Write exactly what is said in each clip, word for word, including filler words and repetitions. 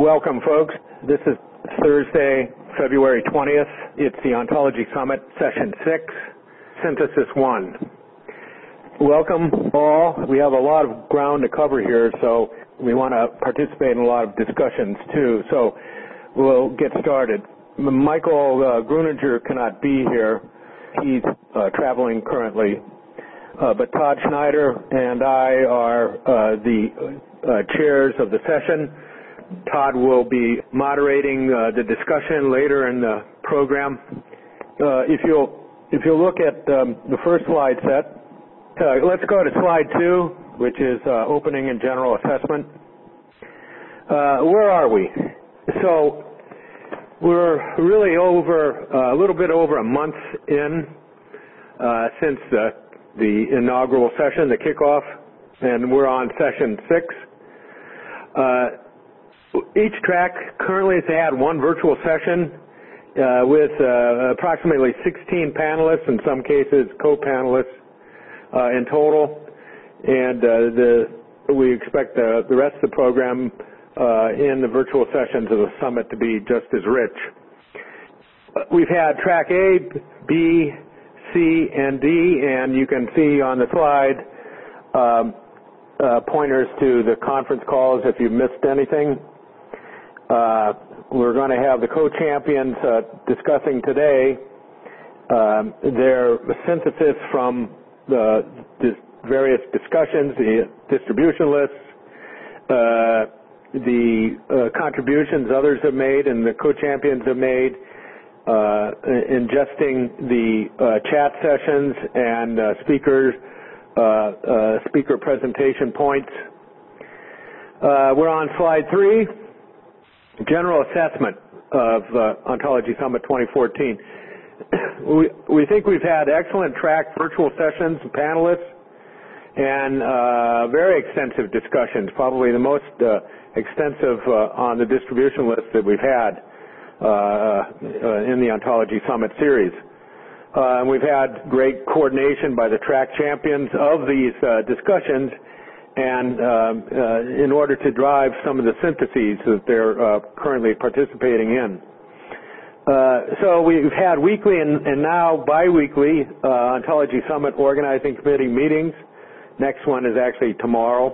Welcome, folks. This is Thursday, February twentieth. It's the Ontology Summit, Session six, Synthesis one. Welcome, all. We have a lot of ground to cover here, so we want to participate in a lot of discussions, too. So we'll get started. Michael uh, Gruninger cannot be here. He's uh, traveling currently. Uh, but Todd Schneider and I are uh, the uh, chairs of the session. Todd will be moderating uh, the discussion later in the program. Uh, if you'll if you'll look at um, the first slide set, uh, let's go to slide two, which is uh, opening and general assessment. Uh, where are we? So we're really over uh, a little bit over a month in uh, since the the inaugural session, the kickoff, and we're on session six. Uh, each track currently has had one virtual session uh, with uh, approximately sixteen panelists, in some cases co-panelists uh, in total, and uh, the, we expect the, the rest of the program uh, in the virtual sessions of the summit to be just as rich. Uh, we've had track A, B, C, and D, and you can see on the slide um, uh, pointers to the conference calls if you missed anything. Uh, we're going to have the co-champions uh, discussing today um, their synthesis from the, the various discussions, the distribution lists, uh, the uh, contributions others have made and the co-champions have made, Uh, ingesting the uh, chat sessions and uh, speakers, uh, uh, speaker presentation points. Uh, we're on slide three, general assessment of uh, Ontology Summit twenty fourteen. we, we think we've had excellent track virtual sessions, panelists, and uh, very extensive discussions, probably the most uh, extensive uh, on the distribution list that we've had Uh, uh, in the Ontology Summit series. Uh, and we've had great coordination by the track champions of these uh, discussions and um, uh, in order to drive some of the syntheses that they're uh, currently participating in. Uh, so we've had weekly and, and now bi-weekly uh, Ontology Summit Organizing Committee meetings. Next one is actually tomorrow.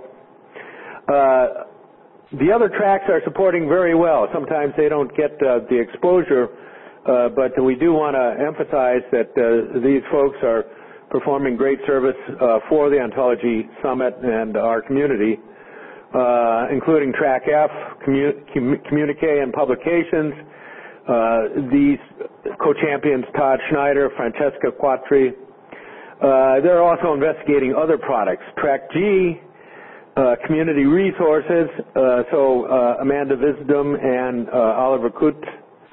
Uh, The other tracks are supporting very well. Sometimes they don't get uh, the exposure, uh, but we do want to emphasize that uh, these folks are performing great service uh, for the Ontology Summit and our community, uh, including Track F, commu commu Communique and Publications. Uh, these co-champions, Todd Schneider, Francesca Quattri. Uh, they're also investigating other products. Track G, Uh, community resources, uh, so uh, Amanda Wisdom and uh, Oliver Kut,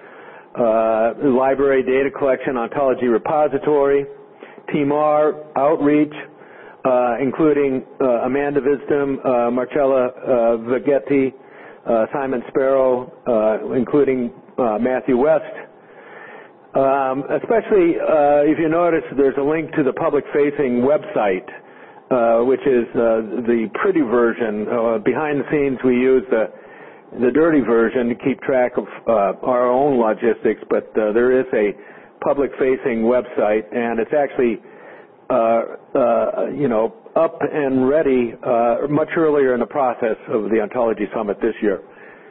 uh, library data collection, ontology repository, Team R, outreach, uh, including uh, Amanda Wisdom, uh, Marcella uh, Vagetti, uh, Simon Sparrow, uh, including uh, Matthew West. Um, especially uh, if you notice, there's a link to the public-facing website, Uh, which is uh, the pretty version. Uh, behind the scenes, we use the the dirty version to keep track of uh, our own logistics, but uh, there is a public-facing website, and it's actually, uh, uh, you know, up and ready uh, much earlier in the process of the Ontology Summit this year.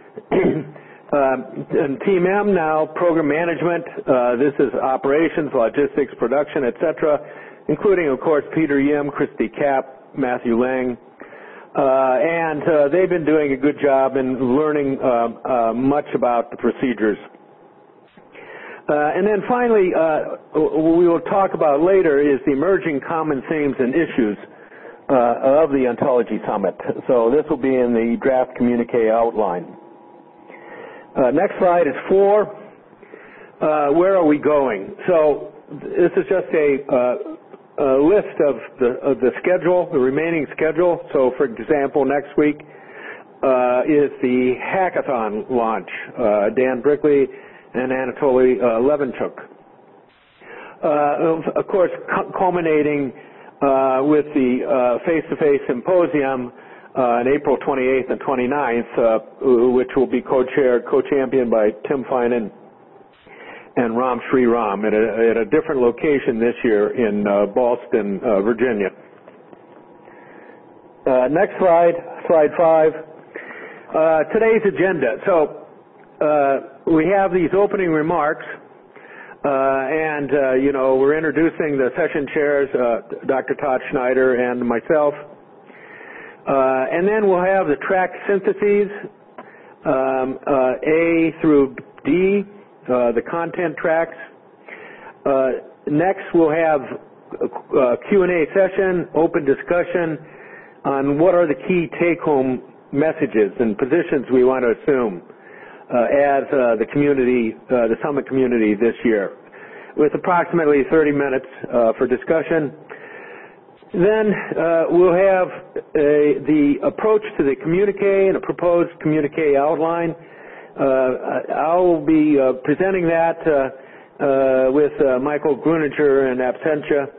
um, and Team M now, program management. Uh, this is operations, logistics, production, et cetera, including, of course, Peter Yim, Christy Kapp, Matthew Lang. Uh, and uh, they've been doing a good job in learning uh, uh, much about the procedures. Uh, and then finally, uh, what we will talk about later is the emerging common themes and issues uh, of the Ontology Summit. So this will be in the draft communique outline. Uh, next slide is four. Uh, where are we going? So this is just a uh, A list of the, of the schedule, the remaining schedule. So, for example, next week uh, is the hackathon launch. Uh, Dan Brickley and Anatoly uh, Levenchuk. Uh, of, of course, cu culminating uh, with the uh, face-to-face symposium uh, on April twenty-eighth and twenty-ninth, uh, which will be co-chaired, co-championed by Tim Finan and Ram Shriram at a, at a different location this year in uh, Ballston, uh, Virginia. Uh, next slide, slide five. Uh, today's agenda. So uh, we have these opening remarks, uh, and uh, you know we're introducing the session chairs, uh, Doctor Todd Schneider and myself, uh, and then we'll have the track syntheses, um, uh, A through D, uh, the content tracks. Uh, next, we'll have a Q and A session, open discussion on what are the key take-home messages and positions we want to assume uh, as uh, the community, uh, the summit community this year, with approximately thirty minutes uh, for discussion. Then uh, we'll have a, the approach to the communique and a proposed communique outline. Uh, I'll be uh, presenting that uh, uh, with uh, Michael Gruninger in absentia.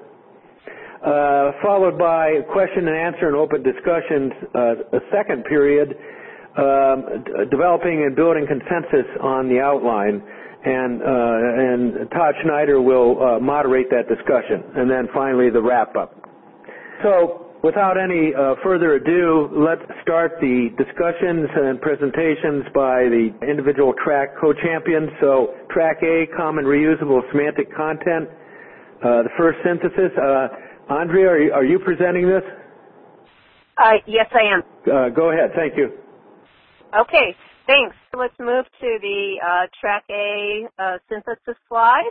Uh, followed by question and answer and open discussions, uh, a second period, um, d- developing and building consensus on the outline, and uh, and Todd Schneider will uh, moderate that discussion, and then finally the wrap-up. So, without any uh, further ado, let's start the discussions and presentations by the individual track co-champions. So, track A, common reusable semantic content, uh, the first synthesis. Uh, Andrea, are you, are you presenting this? Uh, yes, I am. Uh, go ahead. Thank you. Okay, thanks. Let's move to the uh, Track A uh, synthesis slide,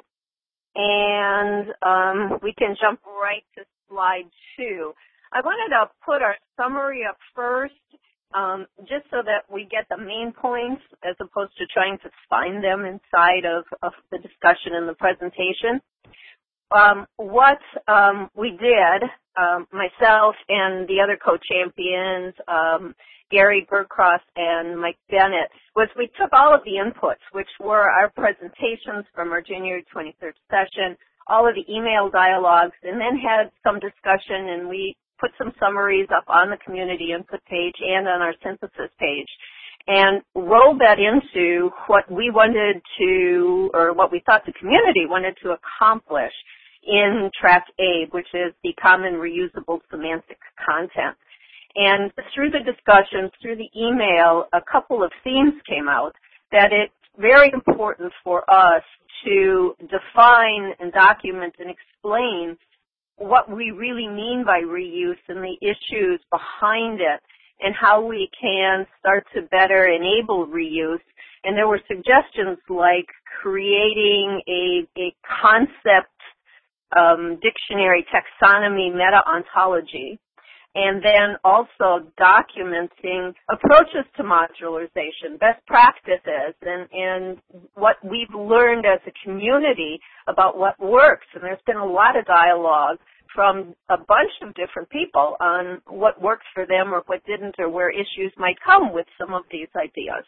and um, we can jump right to slide two. I wanted to put our summary up first, um, just so that we get the main points as opposed to trying to find them inside of, of the discussion and the presentation. Um, what um, we did, um, myself and the other co-champions, um, Gary Bergcross and Mike Bennett, was we took all of the inputs, which were our presentations from our January twenty-third session, all of the email dialogues, and then had some discussion, and we put some summaries up on the community input page and on our synthesis page, and rolled that into what we wanted to, or what we thought the community wanted to accomplish in Track A, which is the common reusable semantic content. And through the discussions, through the email, a couple of themes came out that it's very important for us to define and document and explain what we really mean by reuse and the issues behind it, and how we can start to better enable reuse. And there were suggestions like creating a, a concept um, dictionary taxonomy meta-ontology, and then also documenting approaches to modularization, best practices, and, and what we've learned as a community about what works. And there's been a lot of dialogue from a bunch of different people on what worked for them or what didn't, or where issues might come with some of these ideas.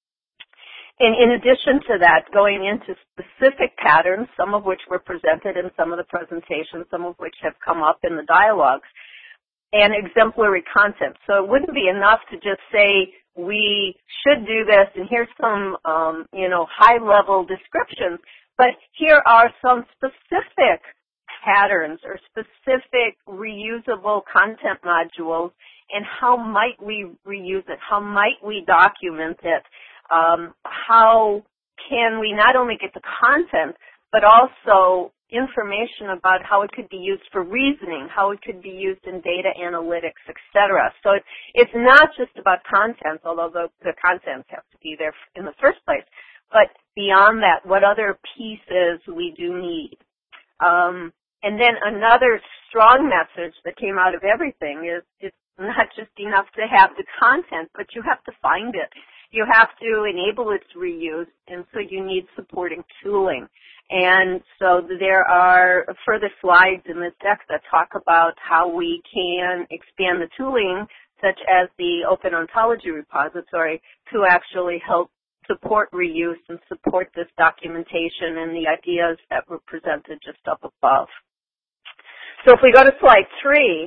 And in addition to that, going into specific patterns, some of which were presented in some of the presentations, some of which have come up in the dialogues, and exemplary content. So it wouldn't be enough to just say, we should do this, and here's some, um, you know, high-level descriptions, but here are some specific patterns or specific reusable content modules, and how might we reuse it? How might we document it? Um, how can we not only get the content, but also information about how it could be used for reasoning, how it could be used in data analytics, et cetera. So it's, it's not just about content, although the, the contents have to be there in the first place, but beyond that, what other pieces we do need. Um, and then another strong message that came out of everything is it's not just enough to have the content, but you have to find it. You have to enable its reuse, and so you need supporting tooling. And so there are further slides in this deck that talk about how we can expand the tooling, such as the Open Ontology repository, to actually help support reuse and support this documentation and the ideas that were presented just up above. So if we go to slide three,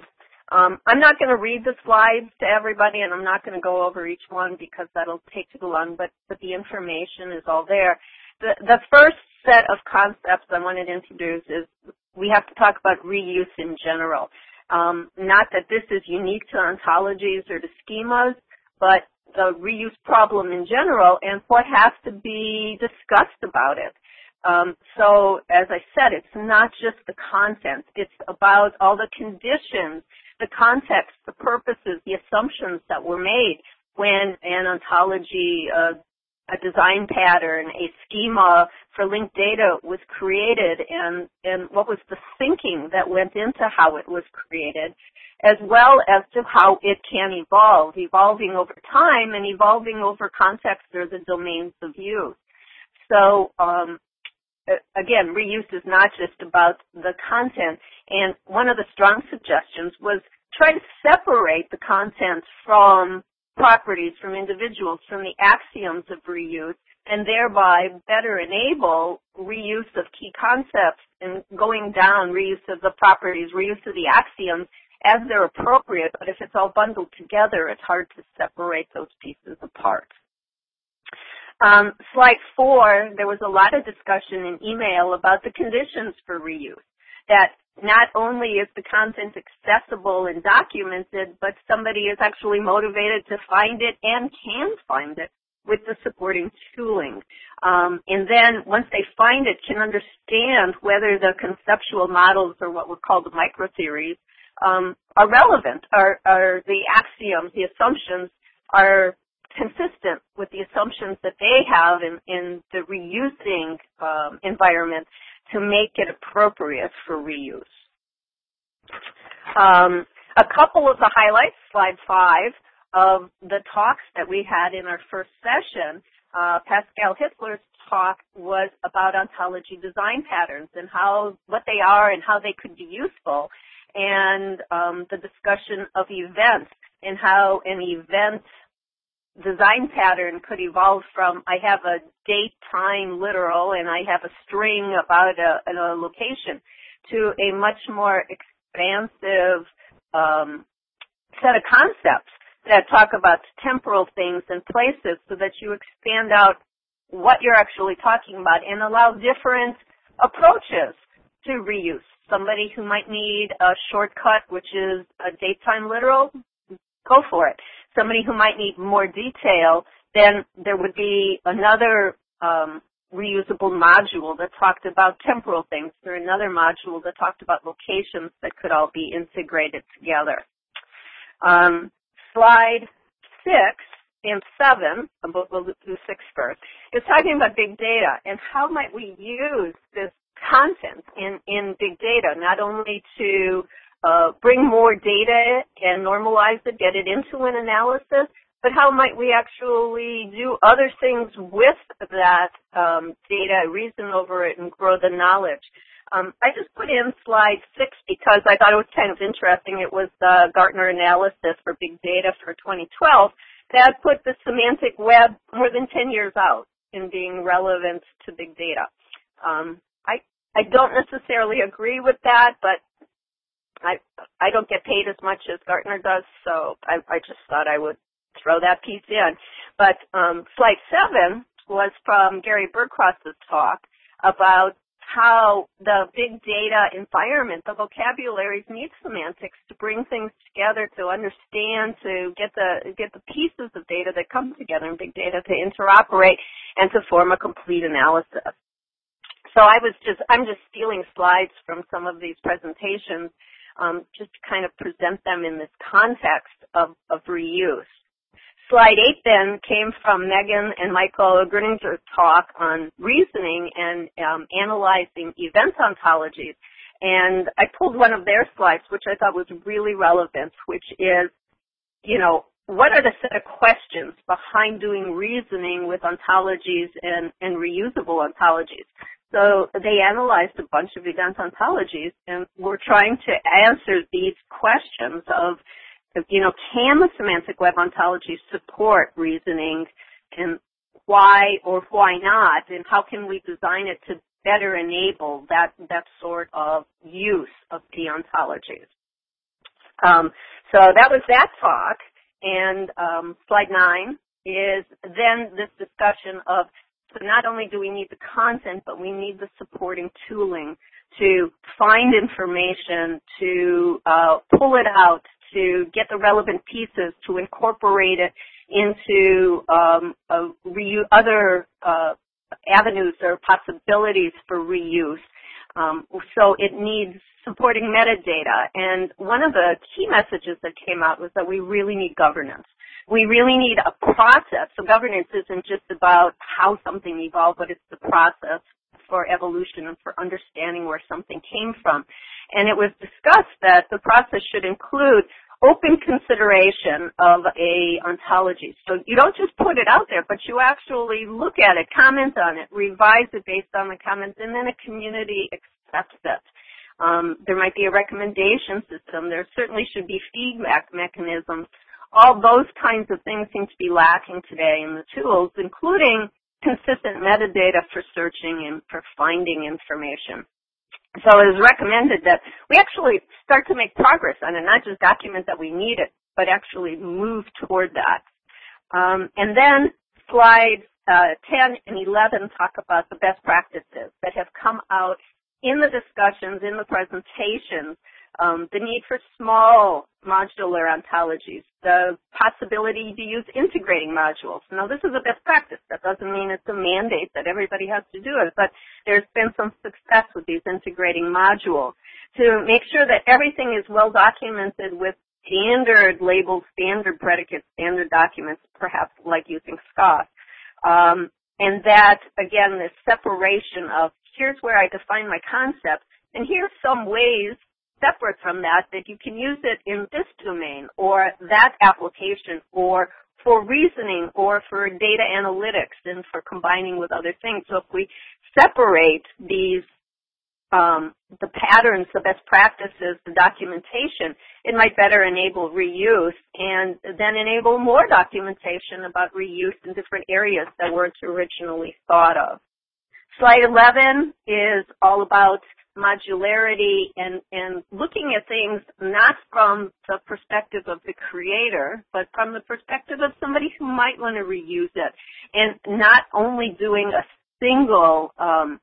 Um, I'm not going to read the slides to everybody, and I'm not going to go over each one because that'll take too long, but, but the information is all there. The, the first set of concepts I wanted to introduce is we have to talk about reuse in general. Um, not that this is unique to ontologies or to schemas, but the reuse problem in general and what has to be discussed about it. Um, so, as I said, it's not just the content. It's about all the conditions, the context, the purposes, the assumptions that were made when an ontology, uh, a design pattern, a schema for linked data was created, and, and what was the thinking that went into how it was created, as well as to how it can evolve, evolving over time and evolving over context or the domains of use. So, um, again, reuse is not just about the content, and one of the strong suggestions was try to separate the content from properties, from individuals, from the axioms of reuse, and thereby better enable reuse of key concepts and going down reuse of the properties, reuse of the axioms as they're appropriate, but if it's all bundled together, it's hard to separate those pieces apart. Um, slide four, there was a lot of discussion in email about the conditions for reuse, that not only is the content accessible and documented, but somebody is actually motivated to find it and can find it with the supporting tooling. Um, and then once they find it, can understand whether the conceptual models or what were called the microtheories um, are relevant, are, are the axioms, the assumptions are consistent with the assumptions that they have in, in the reusing um, environment to make it appropriate for reuse. Um, a couple of the highlights, slide five, of the talks that we had in our first session, uh, Pascal Hitler's talk was about ontology design patterns and how, what they are and how they could be useful, and um, the discussion of events and how an event design pattern could evolve from I have a date, time, literal, and I have a string about a, a location to a much more expansive um, set of concepts that talk about temporal things and places so that you expand out what you're actually talking about and allow different approaches to reuse. Somebody who might need a shortcut, which is a date, time, literal, go for it. Somebody who might need more detail, then there would be another um, reusable module that talked about temporal things, or another module that talked about locations that could all be integrated together. Um, slide six and seven, we'll do six first, is talking about big data and how might we use this content in, in big data, not only to Uh, bring more data and normalize it, get it into an analysis, but how might we actually do other things with that um, data, reason over it, and grow the knowledge. Um, I just put in slide six because I thought it was kind of interesting. It was the Gartner analysis for big data for twenty twelve that put the semantic web more than ten years out in being relevant to big data. Um, I, I don't necessarily agree with that, but I I don't get paid as much as Gartner does, so I, I just thought I would throw that piece in. But um, slide seven was from Gary Bergcross's talk about how the big data environment, the vocabularies need semantics to bring things together, to understand, to get the get the pieces of data that come together in big data to interoperate and to form a complete analysis. So I was just I'm just stealing slides from some of these presentations. Um, just to kind of present them in this context of, of reuse. Slide eight then came from Megan and Michael Gruninger's talk on reasoning and um, analyzing event ontologies. And I pulled one of their slides, which I thought was really relevant, which is, you know, what are the set of questions behind doing reasoning with ontologies and, and reusable ontologies? So they analyzed a bunch of event ontologies and were trying to answer these questions of, you know, can the semantic web ontology support reasoning, and why or why not, and how can we design it to better enable that, that sort of use of the ontologies? Um, so that was that talk. And um, slide nine is then this discussion of, so not only do we need the content, but we need the supporting tooling to find information, to uh, pull it out, to get the relevant pieces, to incorporate it into um, a reu- other uh, avenues or possibilities for reuse. Um, so it needs supporting metadata. And one of the key messages that came out was that we really need governance. We really need a process. So governance isn't just about how something evolved, but it's the process for evolution and for understanding where something came from. And it was discussed that the process should include open consideration of a ontology. So you don't just put it out there, but you actually look at it, comment on it, revise it based on the comments, and then a community accepts it. Um, there might be a recommendation system. There certainly should be feedback mechanisms. All those kinds of things seem to be lacking today in the tools, including consistent metadata for searching and for finding information. So it is recommended that we actually start to make progress on it, not just document that we need it, but actually move toward that. Um, and then slides uh, ten and eleven talk about the best practices that have come out in the discussions, in the presentations, um, the need for small modular ontologies, the possibility to use integrating modules. Now, this is a best practice. That doesn't mean it's a mandate that everybody has to do it, but there's been some success with these integrating modules to make sure that everything is well documented with standard labels, standard predicates, standard documents, perhaps like using S C O S. Um, and that, again, this separation of here's where I define my concept, and here's some ways separate from that that you can use it in this domain or that application or for reasoning or for data analytics and for combining with other things. So if we separate these, um, the patterns, the best practices, the documentation, it might better enable reuse and then enable more documentation about reuse in different areas that weren't originally thought of. Slide eleven is all about modularity and, and looking at things not from the perspective of the creator, but from the perspective of somebody who might want to reuse it, and not only doing a single um,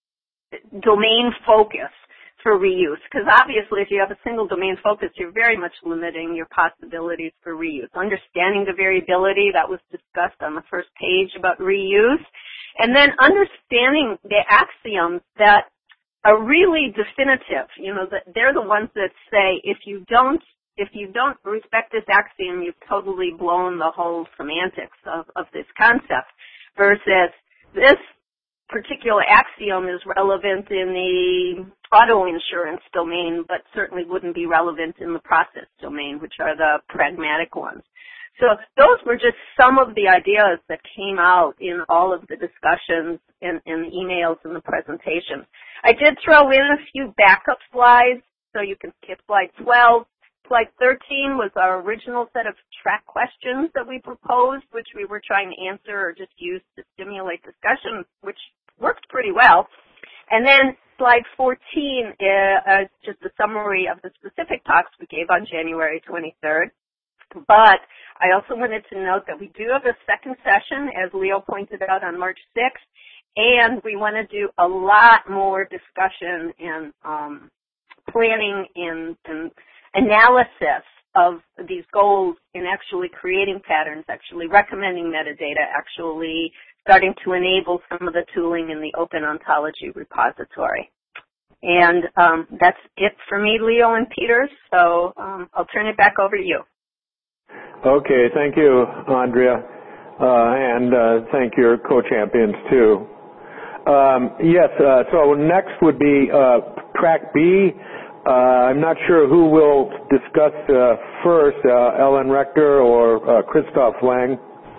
domain focus for reuse, because obviously if you have a single domain focus, you're very much limiting your possibilities for reuse. Understanding the variability that was discussed on the first page about reuse, and then understanding the axioms that are really definitive. You know, that they're the ones that say if you don't if you don't respect this axiom, you've totally blown the whole semantics of, of this concept. Versus this particular axiom is relevant in the auto insurance domain, but certainly wouldn't be relevant in the process domain, which are the pragmatic ones. So those were just some of the ideas that came out in all of the discussions and, and the emails and the presentations. I did throw in a few backup slides, so you can skip slide twelve. Slide thirteen was our original set of track questions that we proposed, which we were trying to answer or just use to stimulate discussion, which worked pretty well. And then slide fourteen is just a summary of the specific talks we gave on January twenty-third. But I also wanted to note that we do have a second session, as Leo pointed out, on March sixth, and we want to do a lot more discussion and um, planning and, and analysis of these goals in actually creating patterns, actually recommending metadata, actually starting to enable some of the tooling in the Open Ontology repository. And um, that's it for me, Leo and Peter, so um, I'll turn it back over to you. Okay, thank you, Andrea, uh, and uh, thank your co-champions, too. Um, yes, uh, so next would be uh, track B. Uh, I'm not sure who will discuss uh, first, uh, Ellen Rector or uh, Christoph Lang.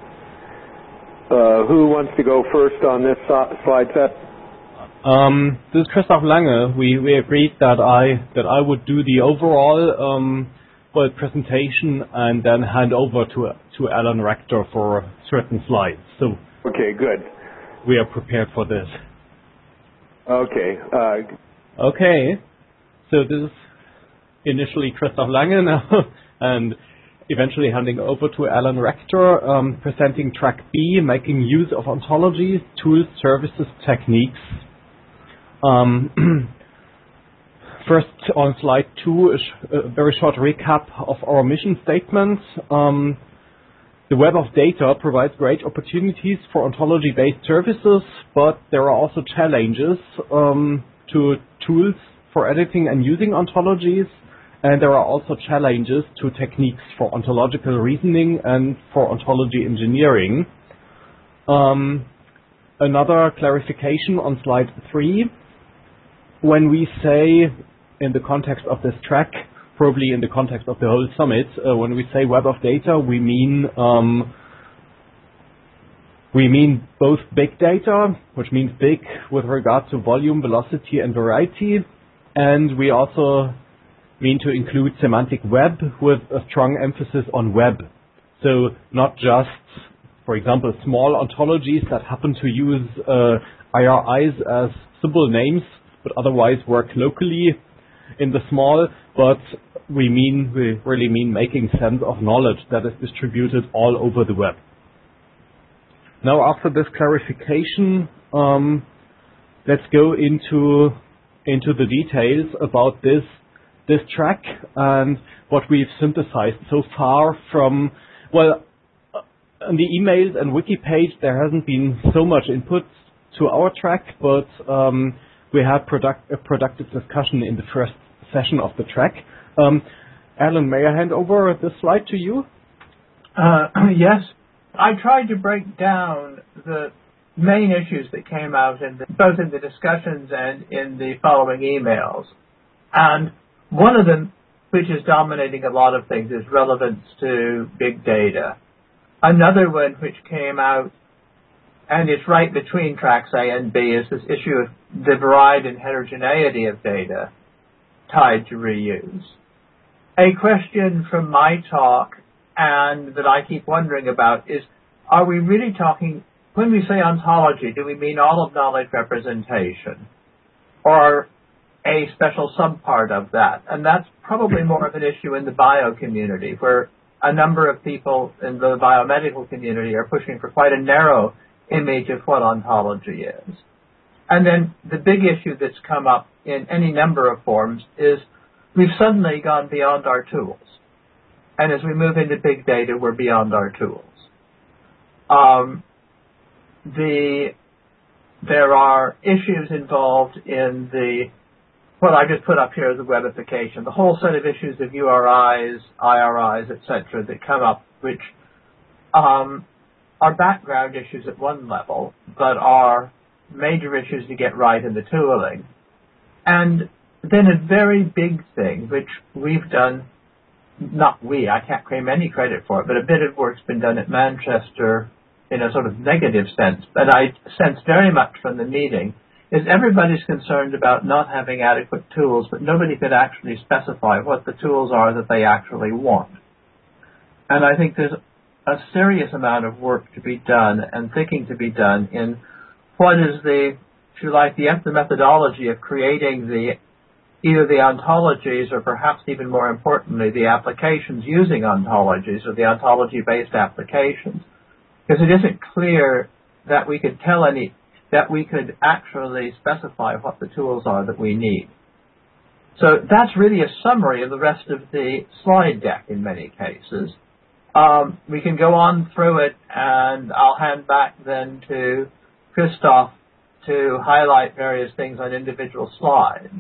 Uh, who wants to go first on this so- slide set? Um, this is Christoph Lange. We, we agreed that I that I would do the overall um, well, presentation and then hand over to to Ellen Rector for certain slides. So okay, good. We are prepared for this. Okay. Uh, okay. So this is initially Christoph Lange now, and eventually handing over to Alan Rector, um, presenting track B, making use of ontologies, tools, services, techniques. Um, first, on slide two, a very short recap of our mission statement. Um, the web of data provides great opportunities for ontology-based services, but there are also challenges um, to tools for editing and using ontologies. And there are also challenges to techniques for ontological reasoning and for ontology engineering. Um, another clarification on slide three. When we say, in the context of this track, probably in the context of the whole summit, uh, when we say web of data, we mean um, we mean both big data, which means big with regard to volume, velocity, and variety, and we also mean to include semantic web with a strong emphasis on web. So not just, for example, small ontologies that happen to use uh, I R Is as symbol names, but otherwise work locally in the small, but we mean, we really mean making sense of knowledge that is distributed all over the web. Now, after this clarification, um, let's go into, into the details about this this track and what we've synthesized so far from, well, on the emails and wiki page, there hasn't been so much input to our track, but um, we had product, a productive discussion in the first session of the track. Um, Alan, may I hand over this slide to you? Uh, yes. I tried to break down the main issues that came out in the, both in the discussions and in the following emails. And one of them, which is dominating a lot of things, is relevance to big data. Another one which came out, and it's right between tracks A and B, is this issue of the variety and heterogeneity of data tied to reuse. A question from my talk, and that I keep wondering about, is, are we really talking, when we say ontology, do we mean all of knowledge representation? Or a special subpart of that? And that's probably more of an issue in the bio community, where a number of people in the biomedical community are pushing for quite a narrow image of what ontology is. And then the big issue that's come up in any number of forms is we've suddenly gone beyond our tools. And as we move into big data, we're beyond our tools. Um, the, there are issues involved in the What I just put up here is the webification, the whole set of issues of U R Is, I R Is, et cetera, that come up, which um, are background issues at one level, but are major issues to get right in the tooling. And then a very big thing, which we've done, not we, I can't claim any credit for it, but a bit of work's been done at Manchester in a sort of negative sense, but I sense very much from the meeting, is everybody's concerned about not having adequate tools, but nobody could actually specify what the tools are that they actually want. And I think there's a serious amount of work to be done and thinking to be done in what is the, if you like, the, the methodology of creating the either the ontologies or perhaps even more importantly, the applications using ontologies or the ontology-based applications. Because it isn't clear that we could tell any that we could actually specify what the tools are that we need. So that's really a summary of the rest of the slide deck in many cases. Um, we can go on through it, and I'll hand back then to Christoph to highlight various things on individual slides.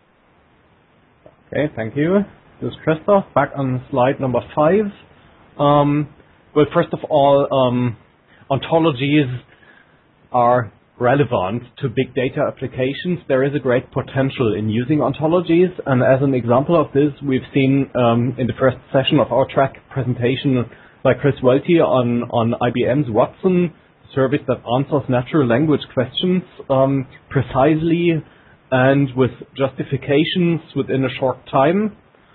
Okay, thank you. This is Christoph, back on slide number five. Um, well, first of all, um, ontologies are relevant to big data applications. There is a great potential in using ontologies, and as an example of this, we've seen um, in the first session of our track presentation by Chris Welty on, on I B M's Watson, a service that answers natural language questions um, precisely and with justifications within a short time.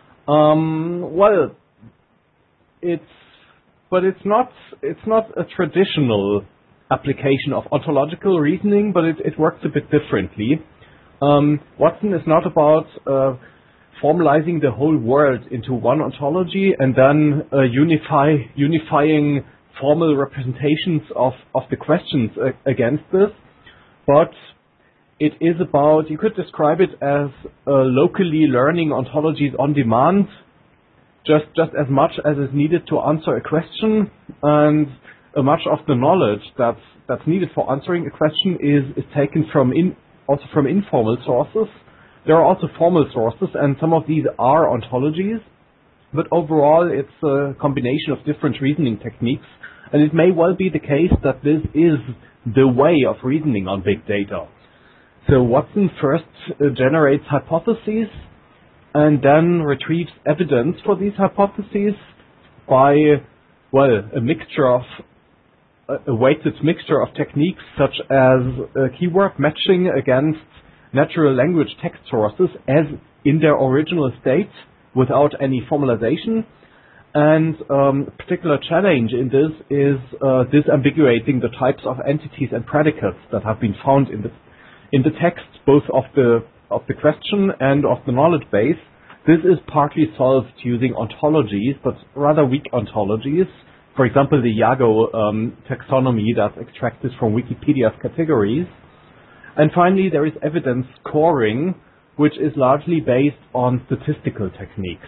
Um, well, it's but it's not it's not a traditional application of ontological reasoning, but it, it works a bit differently. Um, Watson is not about uh, formalizing the whole world into one ontology and then uh, unify unifying formal representations of, of the questions uh, against this. But it is about, you could describe it as uh, locally learning ontologies on demand, just just as much as is needed to answer a question, and uh, much of the knowledge that's that's needed for answering a question is, is taken from in, also from informal sources. There are also formal sources, and some of these are ontologies, but overall it's a combination of different reasoning techniques, and it may well be the case that this is the way of reasoning on big data. So Watson first uh, generates hypotheses and then retrieves evidence for these hypotheses by, well, a mixture of, a weighted mixture of techniques such as uh, keyword matching against natural language text sources as in their original state without any formalization. And um, a particular challenge in this is uh, disambiguating the types of entities and predicates that have been found in the in the text, both of the of the question and of the knowledge base. This is partly solved using ontologies, but rather weak ontologies. For example, the Yago um, taxonomy that's extracted from Wikipedia's categories. And finally, there is evidence scoring, which is largely based on statistical techniques.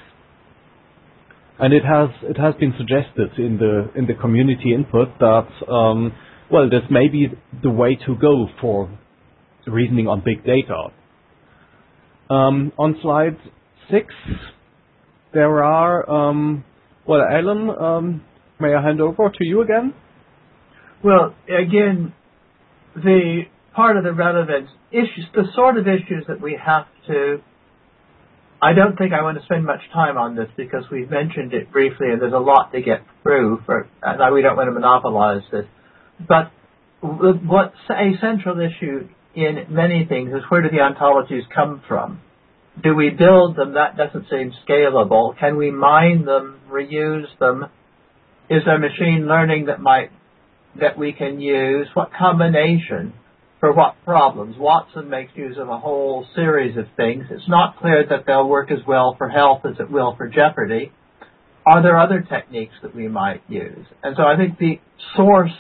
And it has it has been suggested in the in the community input that um, well, this may be the way to go for reasoning on big data. Um, on slide six, there are um, well, Alan, um, may I hand over to you again? Well, again, the part of the relevance issues, the sort of issues that we have to. I don't think I want to spend much time on this because we've mentioned it briefly and there's a lot to get through, for, and we don't want to monopolize this. But what's a central issue in many things is, where do the ontologies come from? Do we build them? That doesn't seem scalable. Can we mine them, reuse them? Is there machine learning that might that we can use? What combination? For what problems? Watson makes use of a whole series of things. It's not clear that they'll work as well for health as it will for Jeopardy. Are there other techniques that we might use? And so I think the source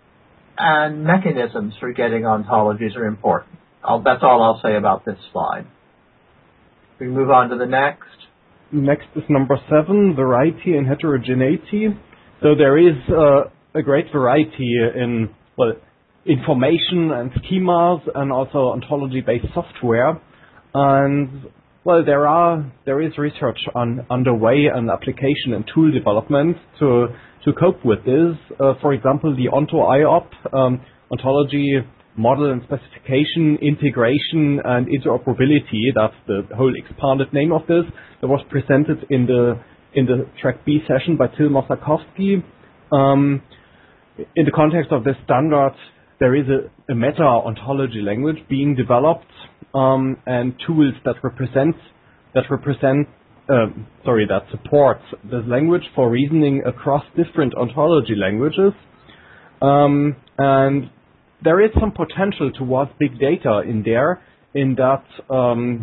and mechanisms for getting ontologies are important. I'll, that's all I'll say about this slide. We move on to the next. Next is number seven, variety and heterogeneity. So there is uh, a great variety in, well, information and schemas and also ontology-based software. And, well, there are there is research on, underway and application and tool development to to cope with this. Uh, for example, the Onto I O P, um, ontology model and specification, integration and interoperability, that's the whole expanded name of this, that was presented in the in the track B session by Till Mosakowski. Um, in the context of this standard, there is a, a meta-ontology language being developed, um, and tools that represent that represent um, sorry that support this language for reasoning across different ontology languages. Um, and there is some potential towards big data in there, in that um,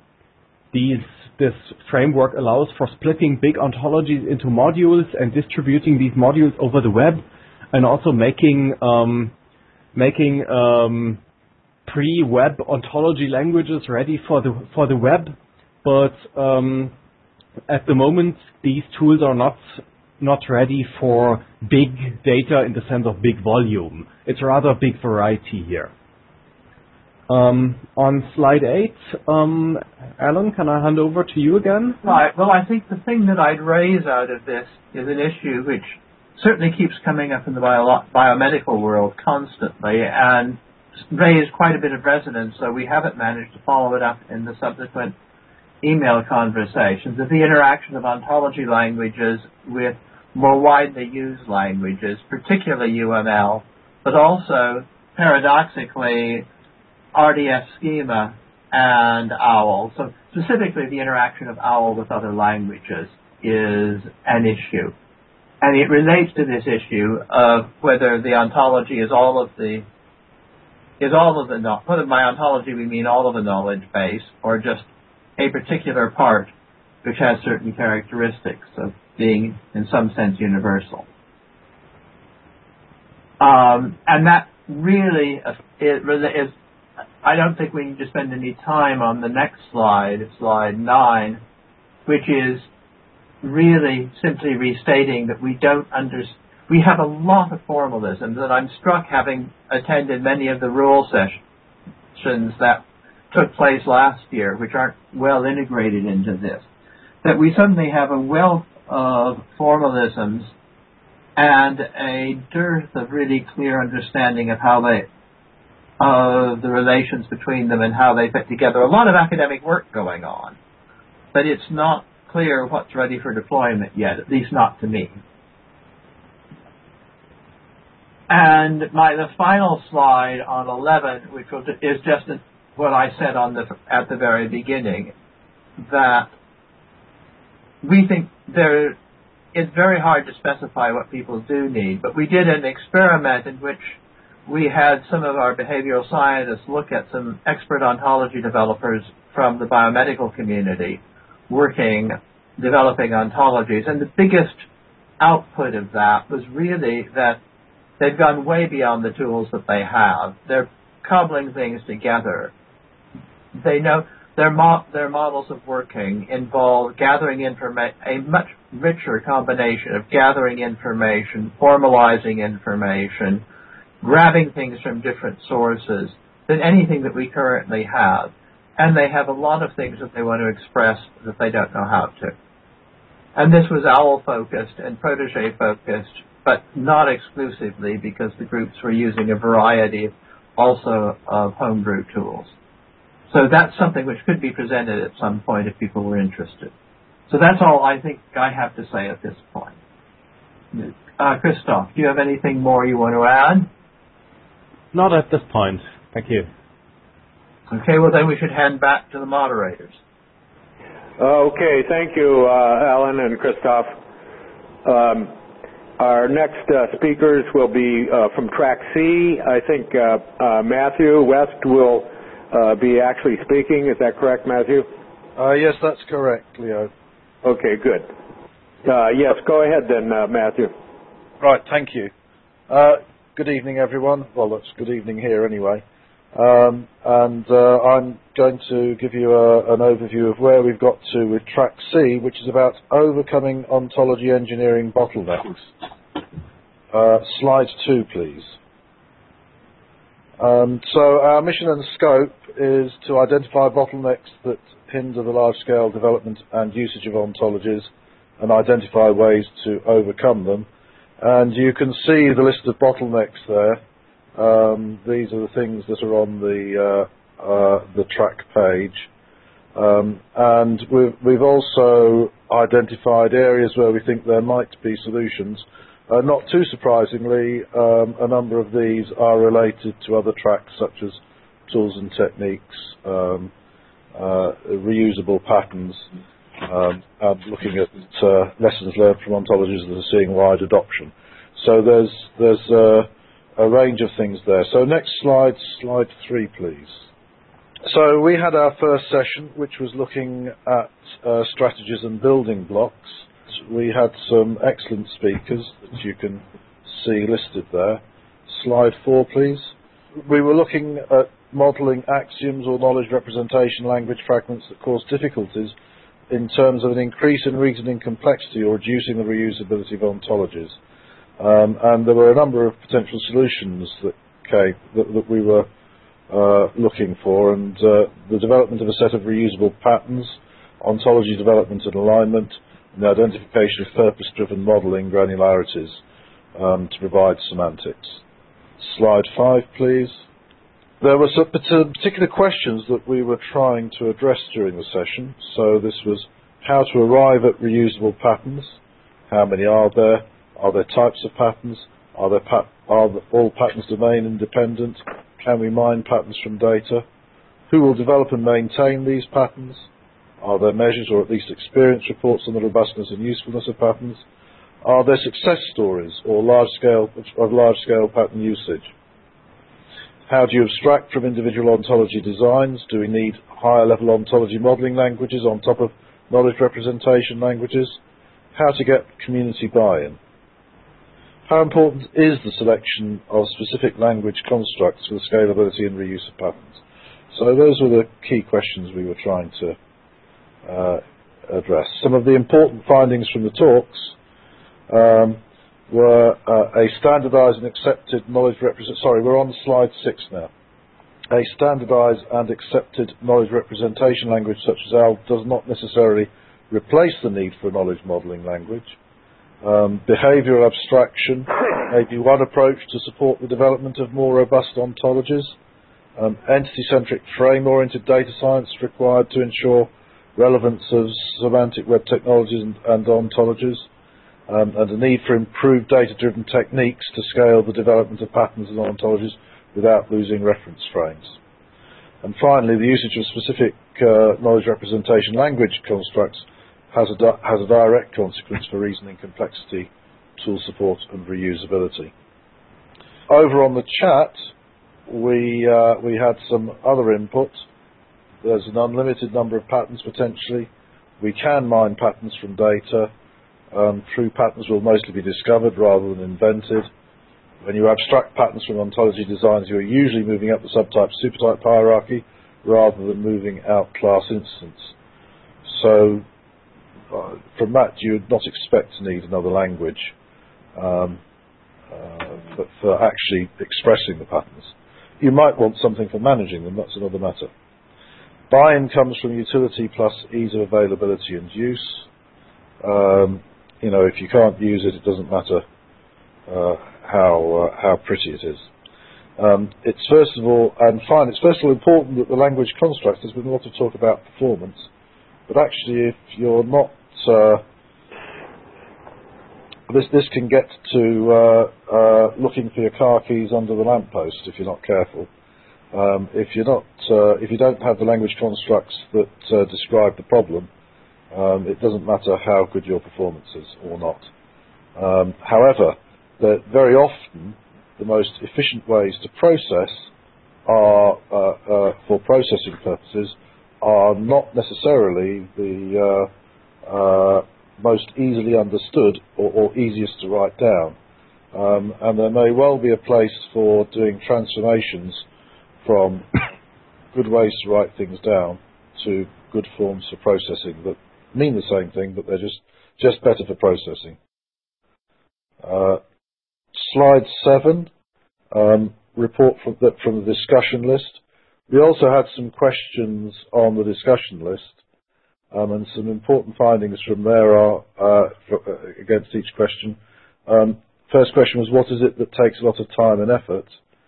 these this framework allows for splitting big ontologies into modules and distributing these modules over the web, and also making um, making um, pre-web ontology languages ready for the for the web. But um, at the moment, these tools are not not ready for big data in the sense of big volume. It's rather big variety here. Um, on slide eight, um, Alan, can I hand over to you again? Right. Well, I think the thing that I'd raise out of this is an issue which certainly keeps coming up in the bio- biomedical world constantly and raised quite a bit of resonance, so we haven't managed to follow it up in the subsequent email conversations, of the interaction of ontology languages with more widely used languages, particularly U M L, but also, paradoxically, R D F schema and OWL. So specifically, the interaction of OWL with other languages is an issue. And it relates to this issue of whether the ontology is all of the, is all of the, whether by ontology we mean all of the knowledge base or just a particular part which has certain characteristics of being, in some sense, universal. Um, and that really it is, I don't think we need to spend any time on the next slide, slide nine, which is really simply restating that we don't understand. We have a lot of formalism that I'm struck, having attended many of the rule sessions that took place last year, which aren't well integrated into this, that we suddenly have a wealth of formalisms and a dearth of really clear understanding of how they, of the relations between them and how they fit together. A lot of academic work going on, but it's not clear what's ready for deployment yet, at least not to me. And my the final slide on eleven, which will, is just what I said on the at the very beginning, that we think there it's very hard to specify what people do need, but we did an experiment in which we had some of our behavioral scientists look at some expert ontology developers from the biomedical community working, developing ontologies, and the biggest output of that was really that they've gone way beyond the tools that they have. They're cobbling things together. They know their mo- their models of working involve gathering information, a much richer combination of gathering information, formalizing information, grabbing things from different sources than anything that we currently have. And they have a lot of things that they want to express that they don't know how to. And this was OWL-focused and protege-focused, but not exclusively, because the groups were using a variety also of homebrew tools. So that's something which could be presented at some point if people were interested. So that's all I think I have to say at this point. Uh, Christoph, do you have anything more you want to add? Not at this point. Thank you. Okay, well then we should hand back to the moderators. Okay, thank you, uh, Alan and Christoph. Um, our next uh, speakers will be uh, from Track C. I think uh, uh, Matthew West will uh, be actually speaking. Is that correct, Matthew? Uh, yes, that's correct, Leo. Okay, good. Uh, yes, go ahead then, uh, Matthew. Right, thank you. Uh, good evening, everyone. Well, it's good evening here anyway. Um, and uh, I'm going to give you a, an overview of where we've got to with Track C, which is about overcoming ontology engineering bottlenecks. Uh, slide two, please. Um, so our mission and scope is to identify bottlenecks that hinder the large-scale development and usage of ontologies and identify ways to overcome them. And you can see the list of bottlenecks there. Um, these are the things that are on the uh, uh, the track page, um, and we've, we've also identified areas where we think there might be solutions. Uh, not too surprisingly, um, a number of these are related to other tracks such as tools and techniques, um, uh, reusable patterns, um, and looking at uh, lessons learned from ontologies that are seeing wide adoption. So there's there's uh, a range of things there. So next slide, slide three, please. So we had our first session, which was looking at uh, strategies and building blocks. We had some excellent speakers that you can see listed there. Slide four, please. We were looking at modelling axioms or knowledge representation language fragments that cause difficulties in terms of an increase in reasoning complexity or reducing the reusability of ontologies. Um, and there were a number of potential solutions that came, that, that we were uh, looking for, and uh, the development of a set of reusable patterns, ontology development and alignment, and the identification of purpose-driven modelling granularities um, to provide semantics. Slide five, please. There were some particular questions that we were trying to address during the session. So this was how to arrive at reusable patterns, how many are there, are there types of patterns? Are there pat- are the, all patterns domain independent? Can we mine patterns from data? Who will develop and maintain these patterns? Are there measures or at least experience reports on the robustness and usefulness of patterns? Are there success stories or large scale of large scale pattern usage? How do you abstract from individual ontology designs? Do we need higher level ontology modeling languages on top of knowledge representation languages? How to get community buy-in? How important is the selection of specific language constructs for the scalability and reuse of patterns? So those were the key questions we were trying to uh, address. Some of the important findings from the talks um, were uh, a standardized and accepted knowledge represent. Sorry, we're on slide six now. A standardized and accepted knowledge representation language such as A L does not necessarily replace the need for a knowledge modeling language. Um, behavioral abstraction may be one approach to support the development of more robust ontologies. Um, entity-centric frame-oriented data science required to ensure relevance of semantic web technologies and, and ontologies, um, and a need for improved data-driven techniques to scale the development of patterns and ontologies without losing reference frames. And finally, the usage of specific uh, knowledge representation language constructs has a, di- has a direct consequence for reasoning complexity, tool support, and reusability. Over on the chat, we uh, we had some other input. There's an unlimited number of patterns potentially. We can mine patterns from data. Um, true patterns will mostly be discovered rather than invented. When you abstract patterns from ontology designs, you're usually moving up the subtype-supertype hierarchy rather than moving out class instance. So uh, from that, you would not expect to need another language um, uh, for, for actually expressing the patterns. You might want something for managing them, that's another matter. Buy-in comes from utility plus ease of availability and use. Um, you know, if you can't use it, it doesn't matter uh, how uh, how pretty it is. Um, it's first of all, and fine, it's first of all important that the language constructs, there's been a lot of talk about performance, but actually if you're not, uh, this this can get to uh, uh, looking for your car keys under the lamppost if you're not careful. Um, if you're not, uh, if you don't have the language constructs that uh, describe the problem, um, it doesn't matter how good your performance is or not. Um, however, that very often the most efficient ways to process are, uh, uh, for processing purposes, are not necessarily the uh, uh, most easily understood or, or easiest to write down. Um, and there may well be a place for doing transformations from good ways to write things down to good forms for processing that mean the same thing, but they're just, just better for processing. Uh, slide seven, um, report from the, from the discussion list. We also had some questions on the discussion list, um, and some important findings from there are uh, for, uh, against each question. Um, first question was, what is it that takes a lot of time and effort?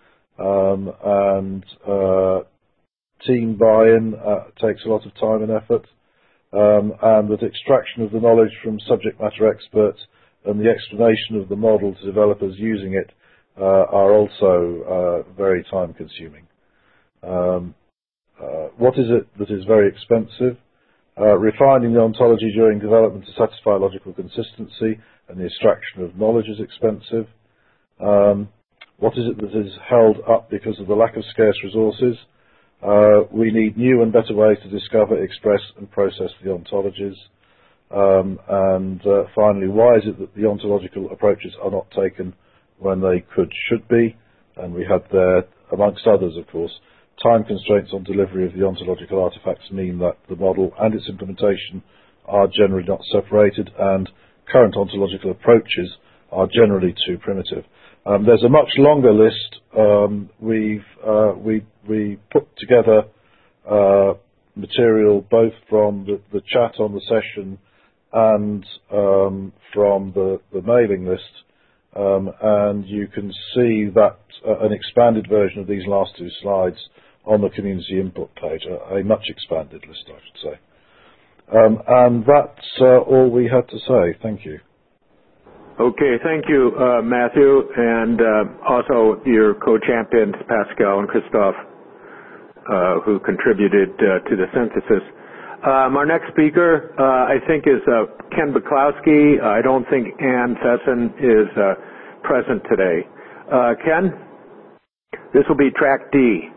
Um, and uh, team buy-in uh, takes a lot of time and effort, um, and that extraction of the knowledge from subject matter experts and the explanation of the model to developers using it uh, are also uh, very time-consuming. Um, uh, what is it that is very expensive? Uh, refining the ontology during development to satisfy logical consistency and the extraction of knowledge is expensive. Um, what is it that is held up because of the lack of scarce resources? Uh, we need new and better ways to discover, express and process the ontologies. Um, and uh, finally, why is it that the ontological approaches are not taken when they could, should be? And we had there, amongst others, of course, time constraints on delivery of the ontological artifacts mean that the model and its implementation are generally not separated, and current ontological approaches are generally too primitive. Um, there's a much longer list. Um, we've uh, we we put together uh, material both from the, the chat on the session and um, from the, the mailing list, um, and you can see that uh, an expanded version of these last two slides on the community input page, a, a much expanded list, I should say. Um, and that's uh, all we had to say. Thank you. Okay, thank you, uh, Matthew, and uh, also your co-champions, Pascal and Christophe, uh, who contributed uh, to the synthesis. Um, our next speaker, uh, I think, is uh, Ken Buklowski. I don't think Ann Fesson is uh, present today. Uh, Ken, This will be track D.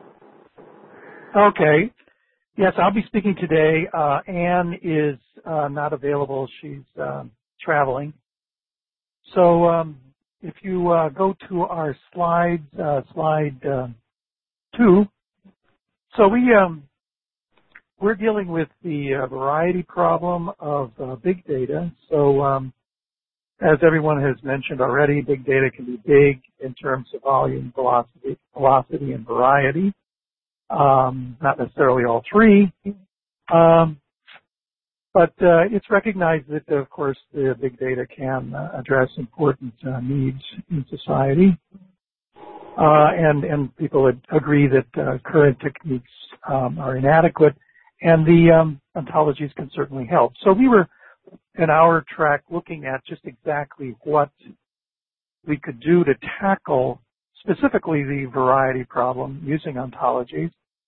Okay. Yes, I'll be speaking today. Uh, Anne is uh, not available. She's uh, traveling. So um, if you uh, go to our slides, uh, slide uh, two. So we, um, we're dealing with the uh, variety problem of uh, big data. So um, as everyone has mentioned already, big data can be big in terms of volume, velocity, velocity and variety. Um, not necessarily all three, um, but uh, it's recognized that, of course, the big data can uh, address important uh, needs in society, uh, and and people would agree that uh, current techniques um, are inadequate, and the um, ontologies can certainly help. So we were, in our track, looking at just exactly what we could do to tackle specifically the variety problem using ontologies.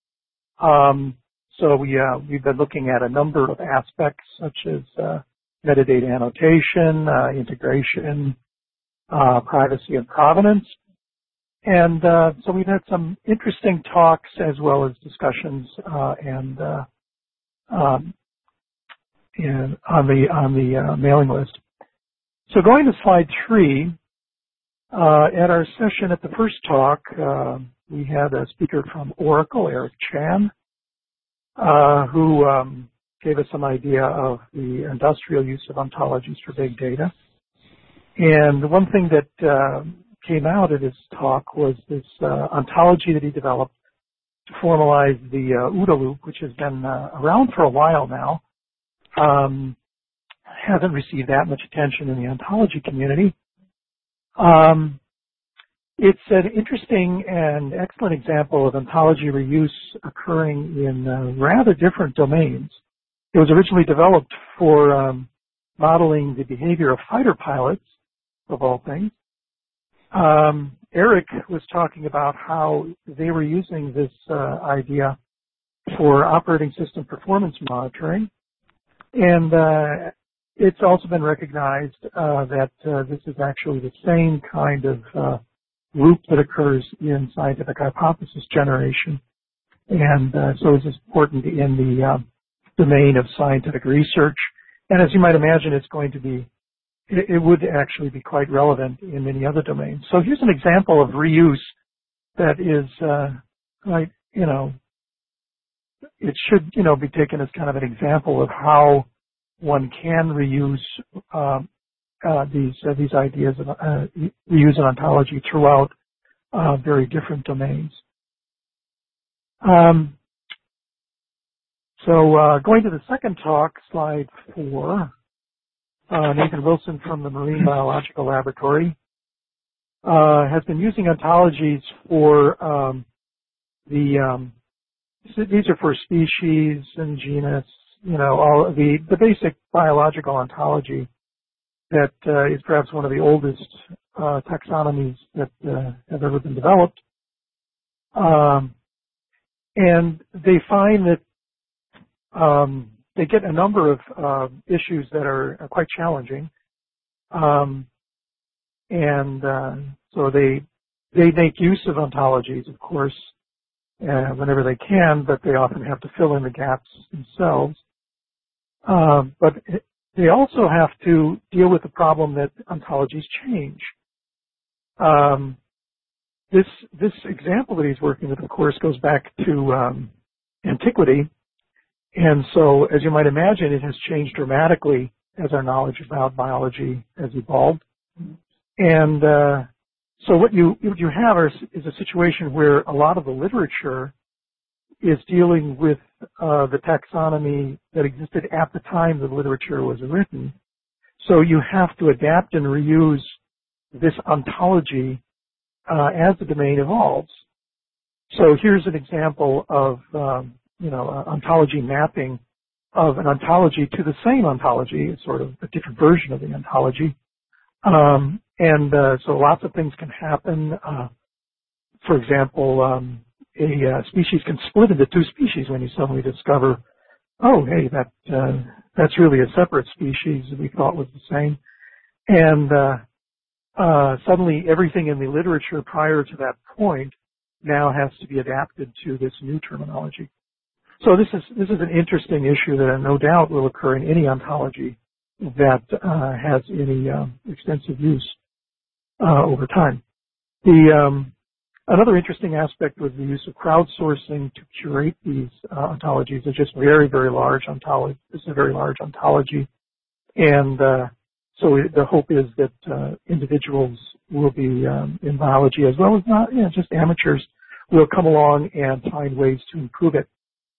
Um, so we, uh, we've been looking at a number of aspects such as uh, metadata annotation, uh, integration, uh, privacy and provenance. And uh, so we've had some interesting talks as well as discussions uh, and, uh, um, and on the on the uh, mailing list. So going to slide three, uh, at our session at the first talk, uh, we had a speaker from Oracle, Eric Chan, uh, who um, gave us some idea of the industrial use of ontologies for big data. And one thing that uh, came out of his talk was this uh, ontology that he developed to formalize the uh, OODA loop, which has been uh, around for a while now. Um, hasn't received that much attention in the ontology community. Um, It's an interesting and excellent example of ontology reuse occurring in uh, rather different domains. It was originally developed for um, modeling the behavior of fighter pilots, of all things. Um, Eric was talking about how they were using this uh, idea for operating system performance monitoring. And uh, it's also been recognized uh, that uh, this is actually the same kind of uh, loop that occurs in scientific hypothesis generation. And uh, so it's important in the uh, domain of scientific research. And as you might imagine, it's going to be, it, it would actually be quite relevant in many other domains. So here's an example of reuse that is, uh, like, you know, it should, you know, be taken as kind of an example of how one can reuse um, Uh, these uh, these ideas of uh, reuse and ontology throughout uh, very different domains. Um, so uh, going to the second talk, slide four, uh, Nathan Wilson from the Marine Biological Laboratory uh, has been using ontologies for um, the um, these are for species and genus, you know, all the the basic biological ontology that uh, is perhaps one of the oldest uh, taxonomies that uh, have ever been developed. Um, and they find that um, they get a number of uh, issues that are, are quite challenging. Um, and uh, so they they make use of ontologies, of course, uh, whenever they can, but they often have to fill in the gaps themselves. Um, but it, They also have to deal with the problem that ontologies change. Um, this this example that he's working with, of course, goes back to um, antiquity, and so, as you might imagine, it has changed dramatically as our knowledge about biology has evolved. And uh, so, what you what you have is, is a situation where a lot of the literature is dealing with uh, the taxonomy that existed at the time the literature was written. So you have to adapt and reuse this ontology uh, as the domain evolves. So here's an example of, um, you know, uh, ontology mapping of an ontology to the same ontology. It's sort of a different version of the ontology. Um, and uh, so lots of things can happen. Uh, for example, um, a uh, species can split into two species when you suddenly discover, oh, hey, that uh, that's really a separate species that we thought was the same. And uh, uh, suddenly everything in the literature prior to that point now has to be adapted to this new terminology. So this is this is an interesting issue that no doubt will occur in any ontology that uh, has any um, extensive use uh, over time. The um, another interesting aspect was the use of crowdsourcing to curate these uh, ontologies. It's just very very large ontology. It's a very large ontology, and uh, so the hope is that uh, individuals will be um, in biology as well as not, you know, just amateurs will come along and find ways to improve it.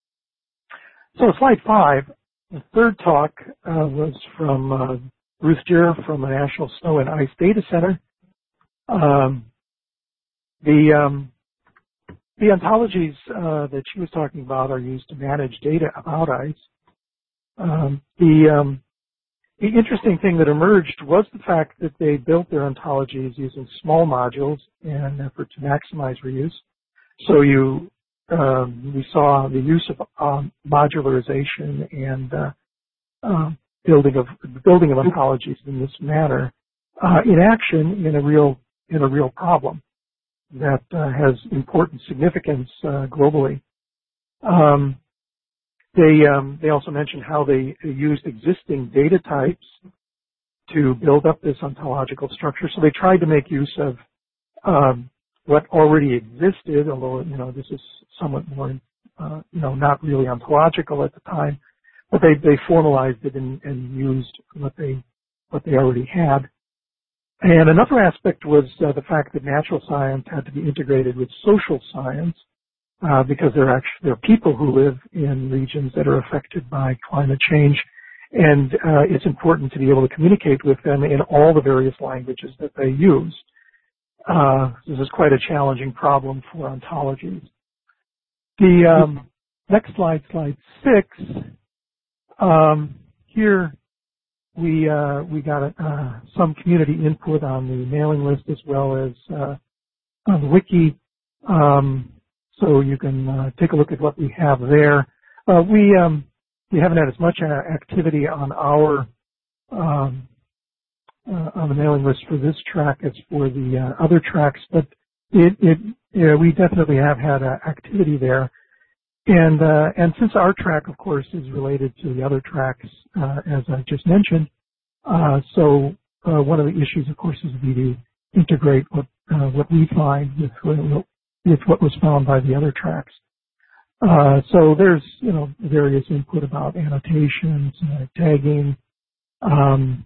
So slide five, the third talk uh, was from uh, Ruth Gier from the National Snow and Ice Data Center. Um, the um, the ontologies uh, that she was talking about are used to manage data about ice. Um, the um, the interesting thing that emerged was the fact that they built their ontologies using small modules in an effort to maximize reuse. So you Um, we saw the use of um, modularization and uh, uh, building of building of ontologies in this manner uh, in action in a real in a real problem that uh, has important significance uh, globally. Um, they um, they also mentioned how they used existing data types to build up this ontological structure. So they tried to make use of um, what already existed, although, you know, this is somewhat more, uh, you know, not really ontological at the time, but they, they formalized it and, and used what they, what they already had. And another aspect was uh, the fact that natural science had to be integrated with social science, uh, because there are actually, there are people who live in regions that are affected by climate change, and uh, it's important to be able to communicate with them in all the various languages that they use. Uh, this is quite a challenging problem for ontologies. The um, next slide, slide six. Um, here we uh, we got uh, some community input on the mailing list as well as uh, on the wiki, um, so you can uh, take a look at what we have there. Uh, we um, we haven't had as much uh, activity on our um, Uh, on the mailing list for this track as for the uh, other tracks, but it, it you know, we definitely have had uh, activity there. And uh, and since our track, of course, is related to the other tracks, uh, as I just mentioned, uh, so uh, one of the issues, of course, is we to integrate what uh, what we find with with what was found by the other tracks. Uh, so there's you know various input about annotations, uh, tagging. Um,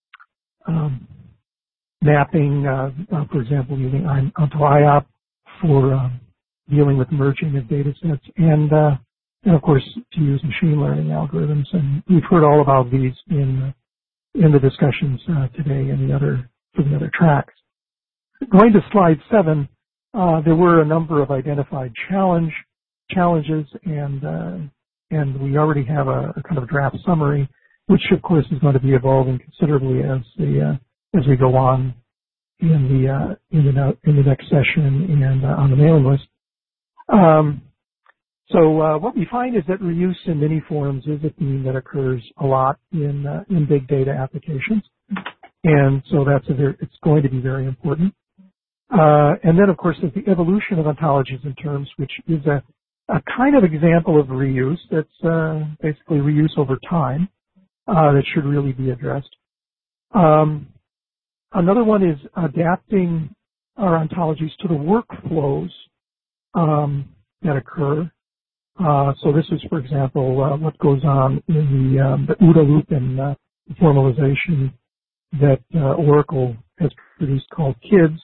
Um, mapping, uh, uh, for example, using onto I O P for um, dealing with merging of data sets, and, uh, and of course to use machine learning algorithms. And we've heard all about these in in the discussions uh, today and the other for the other tracks. Going to slide seven, uh, there were a number of identified challenge challenges, and uh, and we already have a, a kind of draft summary, which of course is going to be evolving considerably as the uh, as we go on in the uh, in the in the next session and uh, on the mailing list. Um, so uh, what we find is that reuse in many forms is a theme that occurs a lot in uh, in big data applications, and so that's a very, it's going to be very important. Uh, and then of course there's the evolution of ontologies and terms, which is a a kind of example of reuse that's uh, basically reuse over time. Uh, that should really be addressed. Um, another one is adapting our ontologies to the workflows um, that occur. Uh, so this is, for example, uh, what goes on in the, um, the OODA loop and uh, formalization that uh, Oracle has produced called KIDS.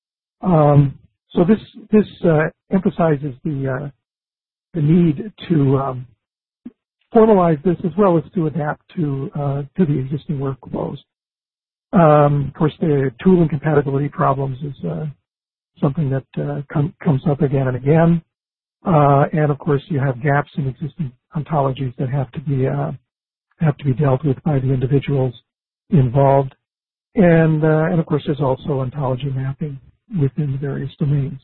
Um, so this this uh, emphasizes the uh, the need to um, formalize this as well as to adapt to uh, to the existing workflows. Um, of course, the tool incompatibility problems is uh, something that uh, com- comes up again and again. Uh, and of course, you have gaps in existing ontologies that have to be uh, have to be dealt with by the individuals involved. And uh, and of course, there's also ontology mapping within the various domains.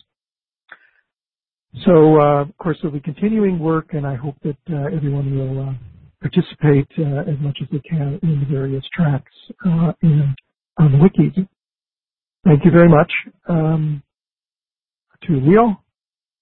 So, uh, of course, there'll be continuing work, and I hope that uh, everyone will uh, participate uh, as much as they can in the various tracks uh, and on the wikis. Thank you very much um, to Leo.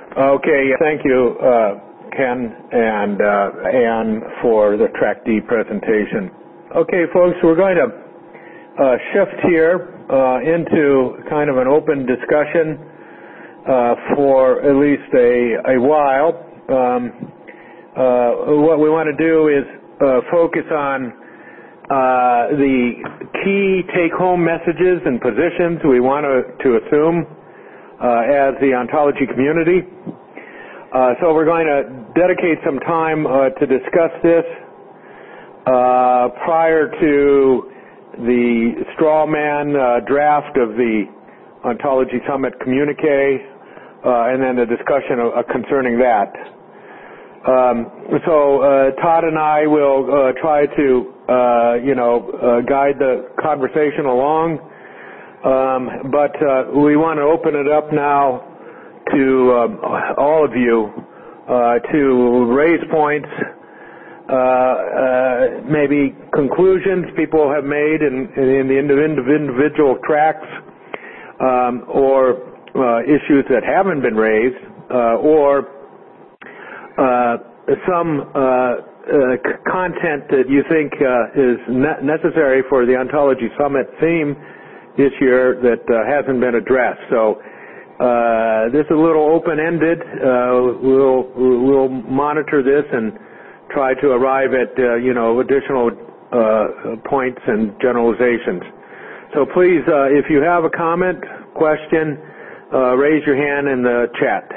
Okay, thank you, uh, Ken and uh, Ann, for the Track D presentation. Okay, folks, we're going to uh, shift here uh, into kind of an open discussion uh, for at least a, a while. Um, uh, what we want to do is uh, focus on uh, the key take-home messages and positions we want to, to assume uh, as the ontology community. Uh, so we're going to dedicate some time uh, to discuss this uh, prior to the straw man uh, draft of the Ontology Summit communique, uh, and then the discussion of, uh, concerning that. Um, so uh, Todd and I will uh, try to, uh, you know, uh, guide the conversation along, um, but uh, we want to open it up now to uh, all of you uh, to raise points, uh, uh, maybe conclusions people have made in, in the individual tracks, um, or uh, issues that haven't been raised, uh, or uh, some uh, uh, content that you think uh, is ne- necessary for the Ontology Summit theme this year that uh, hasn't been addressed. So. Uh, this is a little open-ended. Uh, we'll we'll monitor this and try to arrive at uh, you know additional uh, points and generalizations. So please, uh, if you have a comment, question, uh, raise your hand in the chat.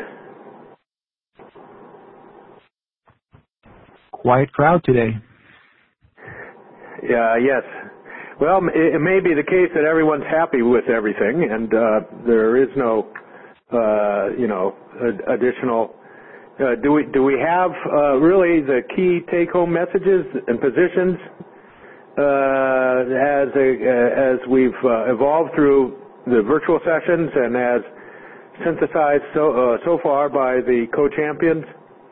Quiet crowd today. Yeah. Yes. Well, it may be the case that everyone's happy with everything, and uh, there is no. Uh, you know, additional. Uh, do we do we have uh, really the key take-home messages and positions uh, as a, uh, as we've uh, evolved through the virtual sessions and as synthesized so uh, so far by the co-champions?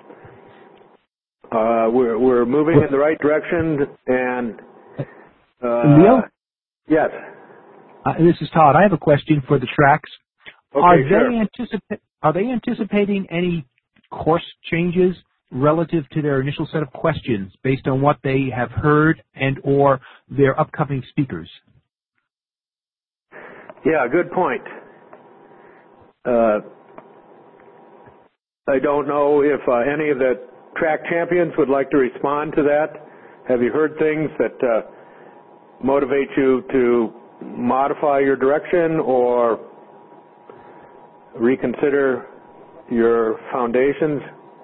Uh, we're we're moving in the right direction, and uh, Leo. Yes. Uh, this is Todd. I have a question for the tracks. Okay, are sure. they anticipate are they anticipating any course changes relative to their initial set of questions based on what they have heard and or their upcoming speakers? Yeah, good point. Uh, I don't know if uh, any of the track champions would like to respond to that. Have you heard things that uh, motivate you to modify your direction or reconsider your foundations?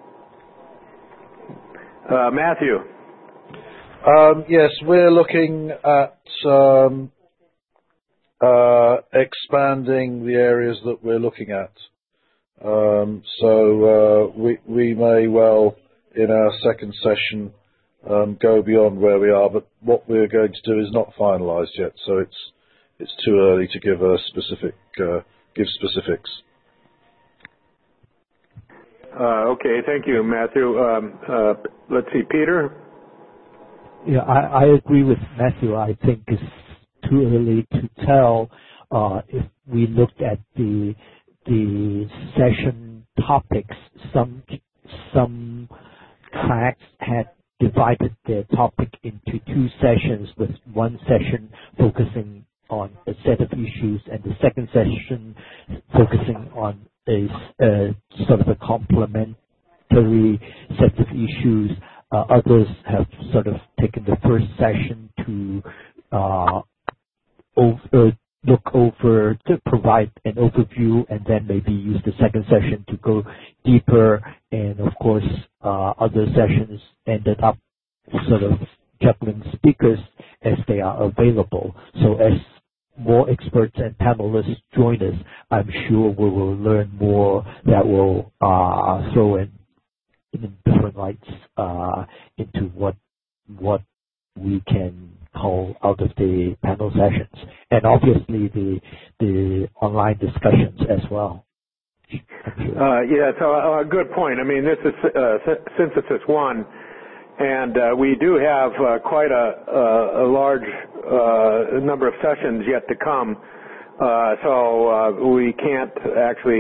Uh, Matthew. Um, yes, we're looking at um, uh, expanding the areas that we're looking at. Um, so uh, we we may well, in our second session, um, go beyond where we are. But what we're going to do is not finalised yet, so it's it's too early to give a specific uh, give specifics. Uh, okay, thank you, Matthew. Um, uh, let's see, Peter? Yeah, I, I agree with Matthew. I think it's too early to tell. Uh, if we looked at the the session topics, some some tracks had divided their topic into two sessions, with one session focusing on a set of issues and the second session focusing on a uh, sort of a complementary set of issues. Uh, others have sort of taken the first session to uh, over, look over, to provide an overview, and then maybe use the second session to go deeper. And of course, uh, other sessions ended up sort of juggling speakers as they are available. So as more experts and panelists join us, I'm sure we will learn more that will uh, throw in, in different lights uh, into what what we can call out of the panel sessions, and obviously the the online discussions as well. Uh, yeah, so a uh, good point. I mean, this is uh, Synthesis One. And uh, we do have uh, quite a, a, a large uh, number of sessions yet to come, uh, so uh, we can't actually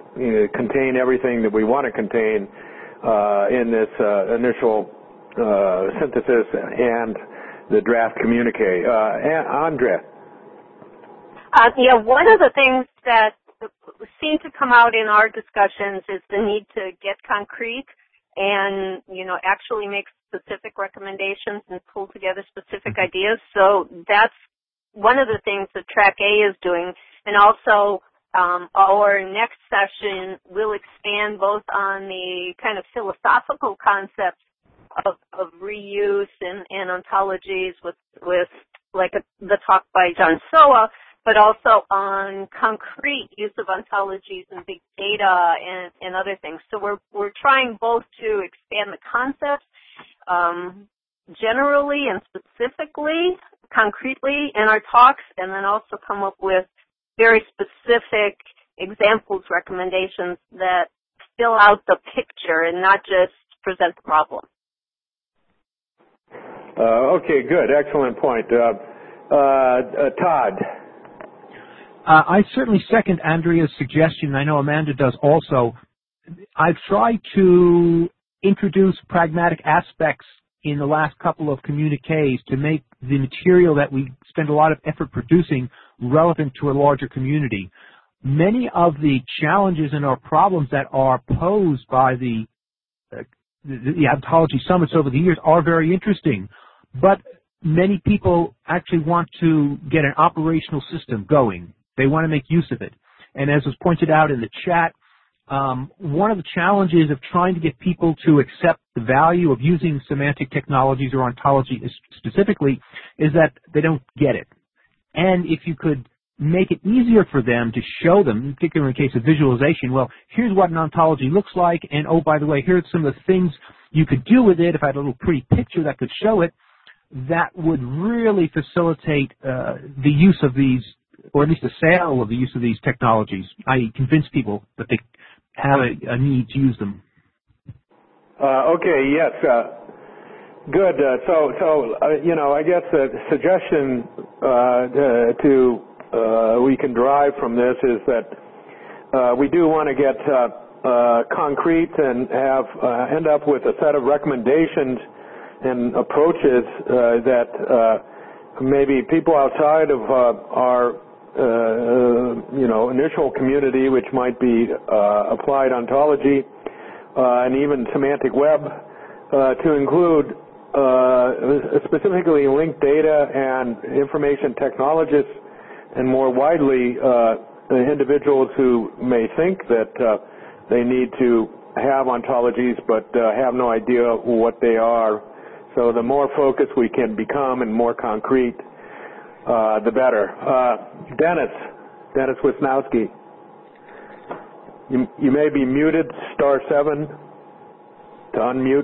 you know, contain everything that we want to contain uh, in this uh, initial uh, synthesis and the draft communique. Uh, Andrea. Uh, yeah, one of the things that seem to come out in our discussions is the need to get concrete and, you know, actually make specific recommendations and pull together specific ideas. So that's one of the things that Track A is doing. And also, um, our next session will expand both on the kind of philosophical concepts of, of reuse and, and ontologies with, with like a, the talk by John Soa, but also on concrete use of ontologies and big data and, and other things. So we're we're trying both to expand the concepts um, generally and specifically, concretely in our talks, and then also come up with very specific examples, recommendations that fill out the picture and not just present the problem. Uh, okay, good. Excellent point. Uh, uh, uh, Todd. Uh, I certainly second Andrea's suggestion. I know Amanda does also. I've tried to introduce pragmatic aspects in the last couple of communiques to make the material that we spend a lot of effort producing relevant to a larger community. Many of the challenges and or problems that are posed by the, uh, the, the ontology summits over the years are very interesting, but many people actually want to get an operational system going. They want to make use of it. And as was pointed out in the chat, um, one of the challenges of trying to get people to accept the value of using semantic technologies or ontology specifically is that they don't get it. And if you could make it easier for them to show them, particularly in the case of visualization, well, here's what an ontology looks like, and oh, by the way, here's some of the things you could do with it if I had a little pretty picture that could show it, that would really facilitate uh, the use of these, or at least the sale of the use of these technologies, that is convince people that they have a, a need to use them. Uh, okay, yes. Uh, good. Uh, so, so uh, you know, I guess the suggestion uh, to uh, we can derive from this is that uh, we do want to get uh, uh, concrete and have uh, end up with a set of recommendations and approaches uh, that uh, maybe people outside of uh, our uh, you know initial community, which might be uh, applied ontology uh, and even semantic web, uh, to include uh, specifically linked data and information technologists, and more widely uh, individuals who may think that uh, they need to have ontologies but uh, have no idea what they are. So the more focused we can become and more concrete, uh, the better. Uh, Dennis, Dennis Wisnowski. You, you may be muted, star seven to unmute.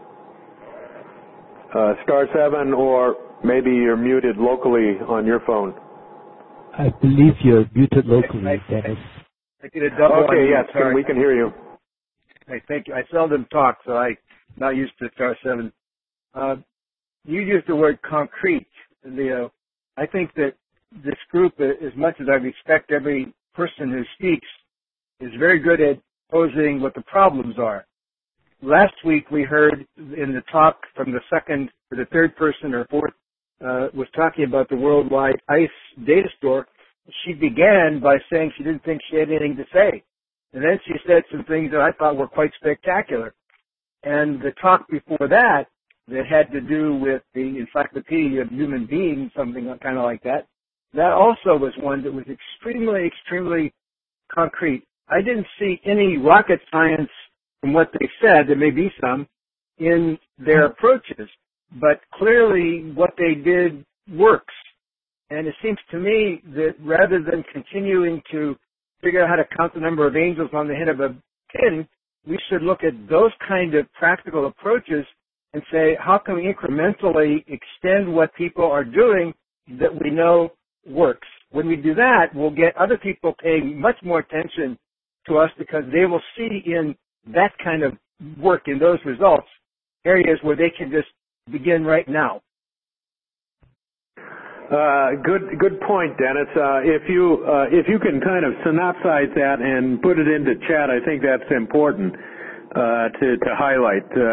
Uh, star seven, or maybe you're muted locally on your phone. I believe you're muted locally, I, Dennis. I, I did a double okay, yes, sorry. we can hear you. Hey, thank you. I seldom talk, so I'm not used to star seven. Uh, you used the word concrete. The, uh, I think that this group, as much as I respect every person who speaks, is very good at posing what the problems are. Last week we heard in the talk from the second or the third person or fourth uh, was talking about the worldwide ICE data store. She began by saying she didn't think she had anything to say. And then she said some things that I thought were quite spectacular. And the talk before that, that had to do with the encyclopedia of human beings, something kind of like that, that also was one that was extremely, extremely concrete. I didn't see any rocket science from what they said, there may be some, in their approaches, but clearly what they did works. And it seems to me that rather than continuing to figure out how to count the number of angels on the head of a pin, we should look at those kind of practical approaches and say, how can we incrementally extend what people are doing that we know works? When we do that, we'll get other people paying much more attention to us because they will see in that kind of work, in those results, areas where they can just begin right now. Uh, good, good point, Dennis. Uh, if you uh, if you can kind of synopsize that and put it into chat, I think that's important uh, to to highlight, uh,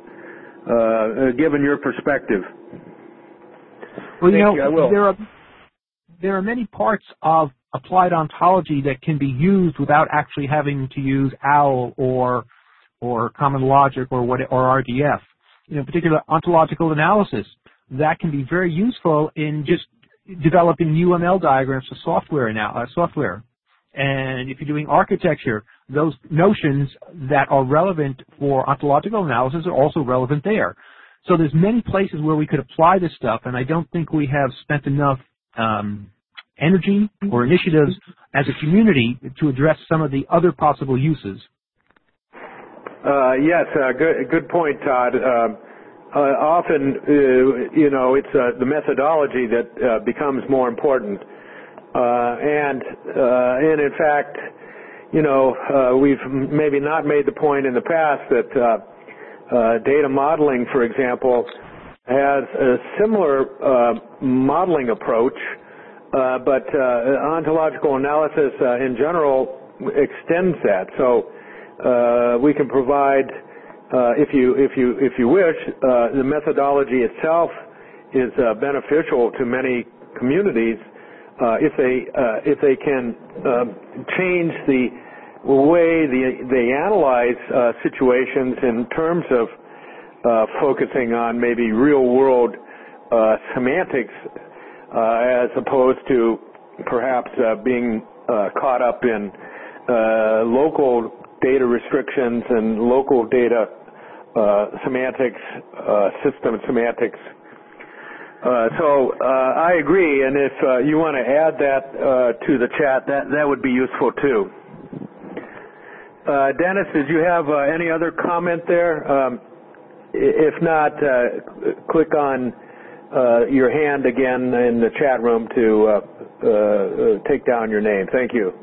uh, given your perspective. Well, you Thank know, you, I will. there are there are many parts of applied ontology that can be used without actually having to use OWL or or Common Logic or what or R D F. You know, particular ontological analysis that can be very useful in just developing U M L diagrams for software now, uh, software. And if you're doing architecture, those notions that are relevant for ontological analysis are also relevant there. So there's many places where we could apply this stuff, and I don't think we have spent enough um, energy or initiatives as a community to address some of the other possible uses. Uh, yes, uh, good, good point, Todd. Uh, uh, often, uh, you know, it's uh, the methodology that uh, becomes more important. Uh, and, uh, and in fact, you know, uh, we've maybe not made the point in the past that uh, uh, data modeling, for example, has a similar uh, modeling approach, uh, but uh, ontological analysis uh, in general extends that. So uh, we can provide, uh, if you if you if you wish, uh, the methodology itself is uh, beneficial to many communities uh, if they uh, if they can uh, change the way they they analyze uh, situations in terms of uh, focusing on maybe real world uh, semantics uh, as opposed to perhaps uh, being uh, caught up in uh, local data restrictions and local data uh, semantics, uh, system semantics. Uh, so uh, I agree, and if uh, you want to add that uh, to the chat, that that would be useful too. Uh, Dennis, did you have uh, any other comment there? Um, if not, uh, click on uh, your hand again in the chat room to uh, uh, take down your name. Thank you.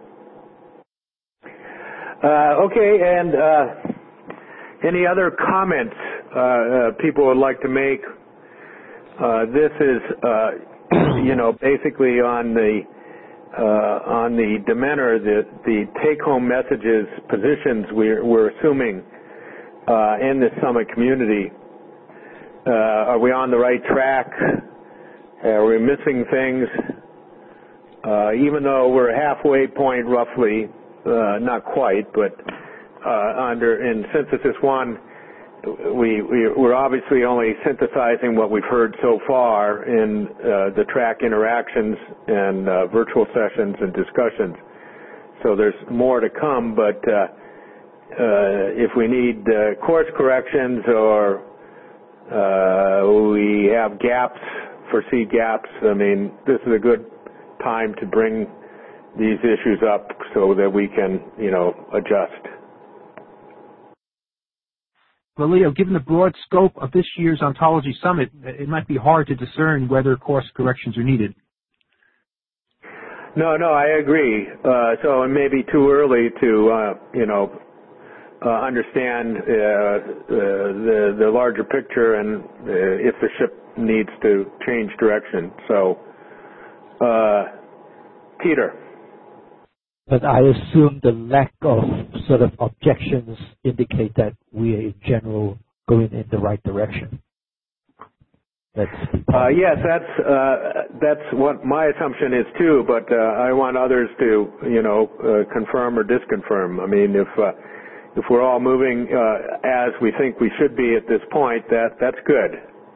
Uh, okay, and uh, any other comments uh, uh, people would like to make? Uh, this is, uh, you know, basically on the uh, on the demeanor, the the take-home messages, positions we're we're assuming uh, in the Summit community. Uh, are we on the right track? Are we missing things? Uh, even though we're halfway point roughly. Uh, not quite, but uh, under in synthesis one, we, we we're obviously only synthesizing what we've heard so far in uh, the track interactions and uh, virtual sessions and discussions. So there's more to come, but uh, uh, if we need uh, course corrections or uh, we have gaps, foresee gaps, I mean, this is a good time to bring these issues up so that we can, you know, adjust. Well, Leo, given the broad scope of this year's Ontology Summit, it might be hard to discern whether course corrections are needed. No, no, I agree. Uh, so it may be too early to, uh, you know, uh, understand uh, uh, the, the larger picture and uh, if the ship needs to change direction. So, uh, Peter. But I assume the lack of sort of objections indicate that we are in general going in the right direction. That's uh, yes, that's uh, that's what my assumption is too. But uh, I want others to, you know, uh, confirm or disconfirm. I mean, if uh, if we're all moving uh, as we think we should be at this point, that that's good.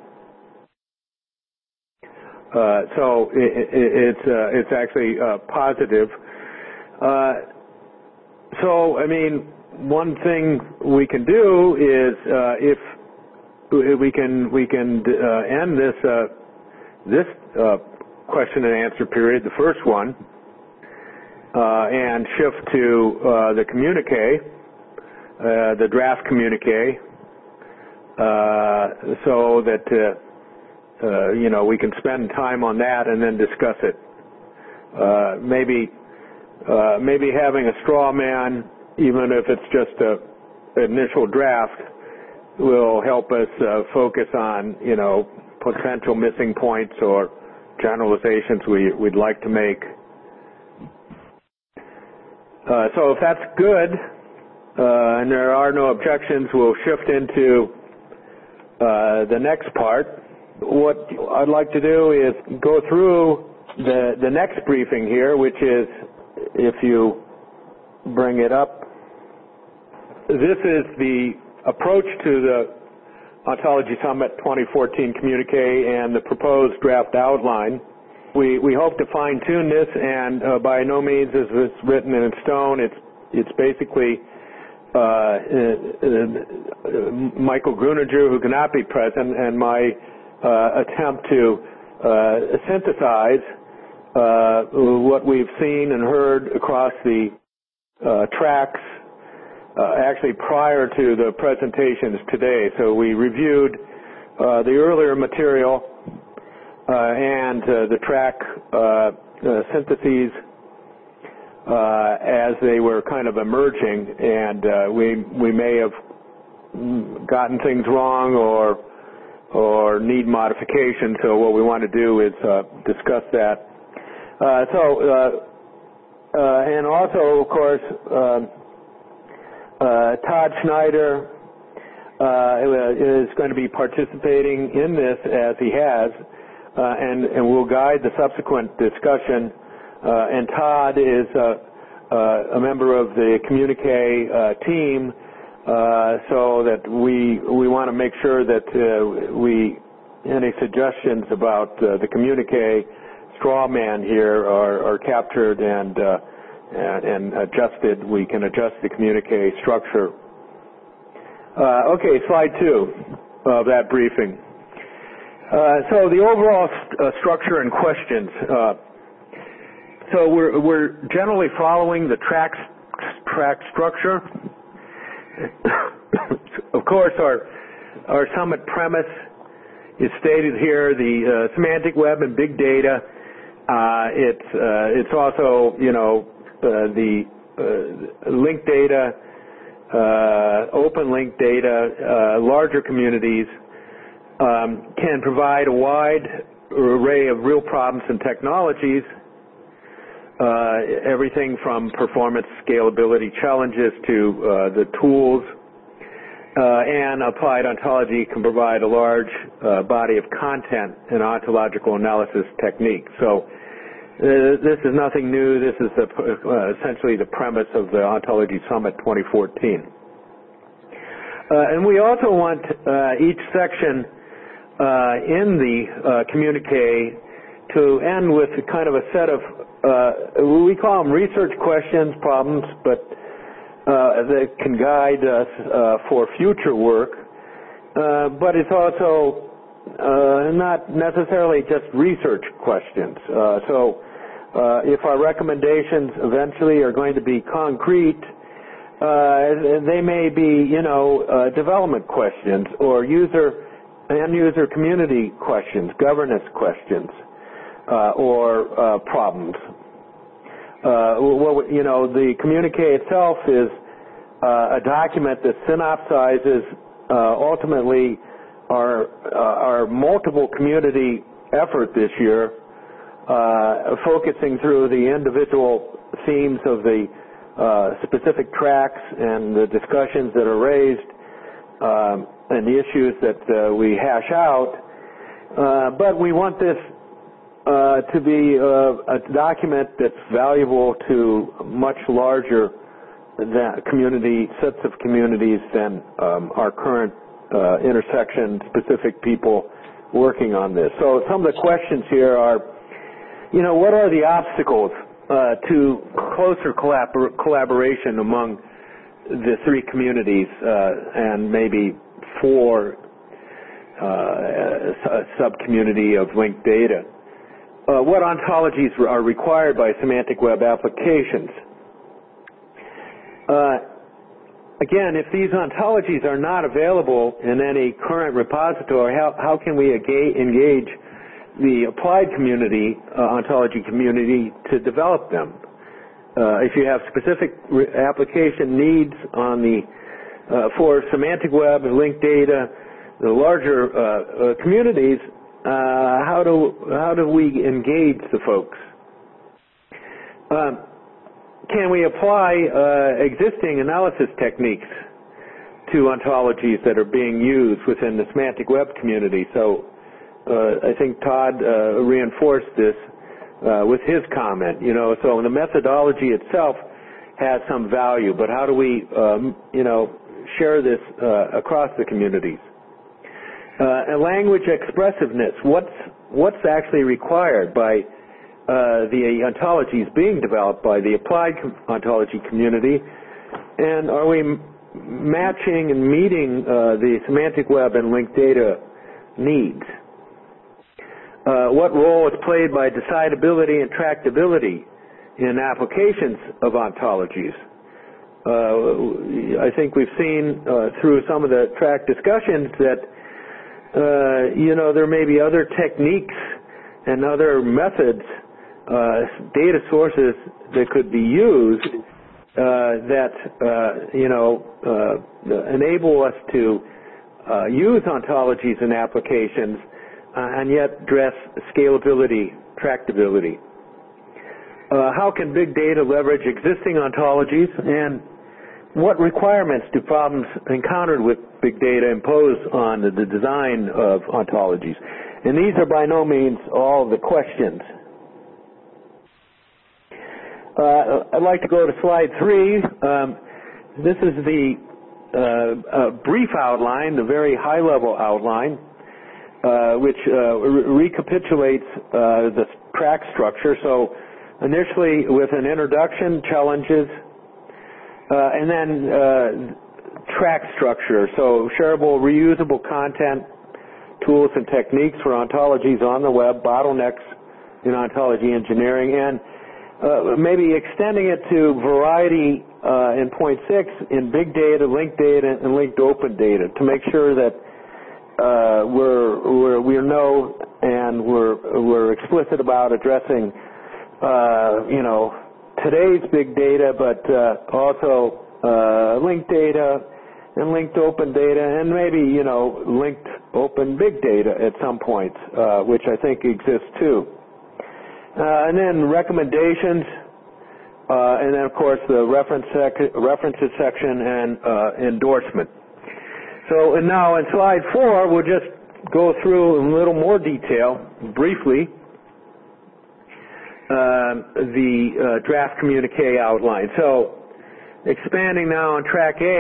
Uh, so it, it, it's uh, it's actually uh, positive. Uh, so, I mean, one thing we can do is uh, if we can we can uh, end this uh, this uh, question and answer period, the first one, uh, and shift to uh, the communique, uh, the draft communique, uh, so that uh, uh, you know we can spend time on that and then discuss it. Uh, maybe. Uh, maybe having a straw man, even if it's just a initial draft, will help us uh, focus on, you know, potential missing points or generalizations we, we'd like to make. Uh, so if that's good, uh, and there are no objections, we'll shift into uh, the next part. What I'd like to do is go through the, the next briefing here, which is, if you bring it up, this is the approach to the Ontology Summit twenty fourteen communique and the proposed draft outline. We, we hope to fine-tune this, and uh, by no means is this written in stone. It's, it's basically uh, uh, uh, Michael Gruninger, who cannot be present, and my uh, attempt to uh, synthesize uh, what we've seen and heard across the uh, tracks uh, actually prior to the presentations today. So we reviewed uh, the earlier material Uh, and uh, the track uh, uh, syntheses uh, as they were kind of emerging, and uh, we we may have gotten things wrong or or need modification. So what we want to do is uh, discuss that. Uh, so uh, uh, and also, of course, uh, uh, Todd Schneider uh, is going to be participating in this as he has. Uh, and, and will guide the subsequent discussion. Uh, and Todd is uh, uh, a member of the communique uh, team, uh, so that we we want to make sure that uh, we any suggestions about uh, the communique straw man here are, are captured and, uh, and and adjusted. We can adjust the communique structure. Uh, okay, slide two of that briefing. Uh, so the overall st uh, structure and questions. Uh, so we're, we're generally following the track, track structure. Of course, our, our summit premise is stated here, the uh, semantic web and big data. Uh, it's, uh, it's also, you know, uh, the uh, linked data, uh, open linked data, uh, larger communities, Um, can provide a wide array of real problems and technologies, uh, everything from performance scalability challenges to uh, the tools, uh, and applied ontology can provide a large uh, body of content and ontological analysis techniques. So uh, this is nothing new. This is the, uh, essentially the premise of the Ontology Summit twenty fourteen. Uh, and we also want uh, each section Uh, in the uh, communique to end with kind of a set of, uh, we call them research questions, problems, but uh, that can guide us uh, for future work. Uh, but it's also uh, not necessarily just research questions. Uh, so uh, if our recommendations eventually are going to be concrete, uh, they may be, you know, uh, development questions or user end-user community questions, governance questions, uh, or uh, problems. Uh, well, you know, the communique itself is uh, a document that synopsizes uh, ultimately our, uh, our multiple community effort this year, uh, focusing through the individual themes of the uh, specific tracks and the discussions that are raised, um, and the issues that uh, we hash out, uh, but we want this uh, to be uh, a document that's valuable to much larger than community sets of communities than um, our current uh, intersection specific people working on this. So some of the questions here are, you know, what are the obstacles uh, to closer collabor collaboration among the three communities uh, and maybe four uh, a sub-community of linked data? Uh, what ontologies are required by semantic web applications? Uh, again, if these ontologies are not available in any current repository, how, how can we engage the applied community, uh, ontology community, to develop them? Uh, if you have specific application needs on the uh, for semantic web and linked data, the larger uh, uh, communities, uh, how do how do we engage the folks? Um, can we apply uh, existing analysis techniques to ontologies that are being used within the semantic web community? So uh, I think Todd uh, reinforced this uh, with his comment. You know, so the methodology itself has some value, but how do we, um, you know, share this uh, across the communities? Uh, and language expressiveness. What's what's actually required by uh, the ontologies being developed by the applied ontology community, and are we m- matching and meeting uh, the semantic web and linked data needs? Uh, what role is played by decidability and tractability in applications of ontologies? Uh, I think we've seen uh, through some of the track discussions that uh, you know there may be other techniques and other methods, uh, data sources that could be used uh, that uh, you know uh, enable us to uh, use ontologies in applications uh, and yet address scalability, tractability. Uh, how can big data leverage existing ontologies, and what requirements do problems encountered with big data impose on the, the design of ontologies? And these are by no means all the questions. Uh, I'd like to go to slide three. Um, this is the uh, uh, brief outline, the very high-level outline, uh, which uh, re- recapitulates uh, the track structure. So initially with an introduction, challenges, uh, and then uh, track structure. So shareable, reusable content, tools and techniques for ontologies on the web, bottlenecks in ontology engineering, and uh, maybe extending it to variety uh, in point six in big data, linked data, and linked open data to make sure that uh, we're, we're, we know and we're, we're explicit about addressing Uh, you know, today's big data, but uh, also uh, linked data and linked open data, and maybe, you know, linked open big data at some point, uh, which I think exists too. Uh, and then recommendations, uh, and then of course the reference sec- references section and uh, endorsement. So, and now in slide four, we'll just go through in a little more detail, briefly, Uh, the uh, draft communique outline. So, expanding now on track A,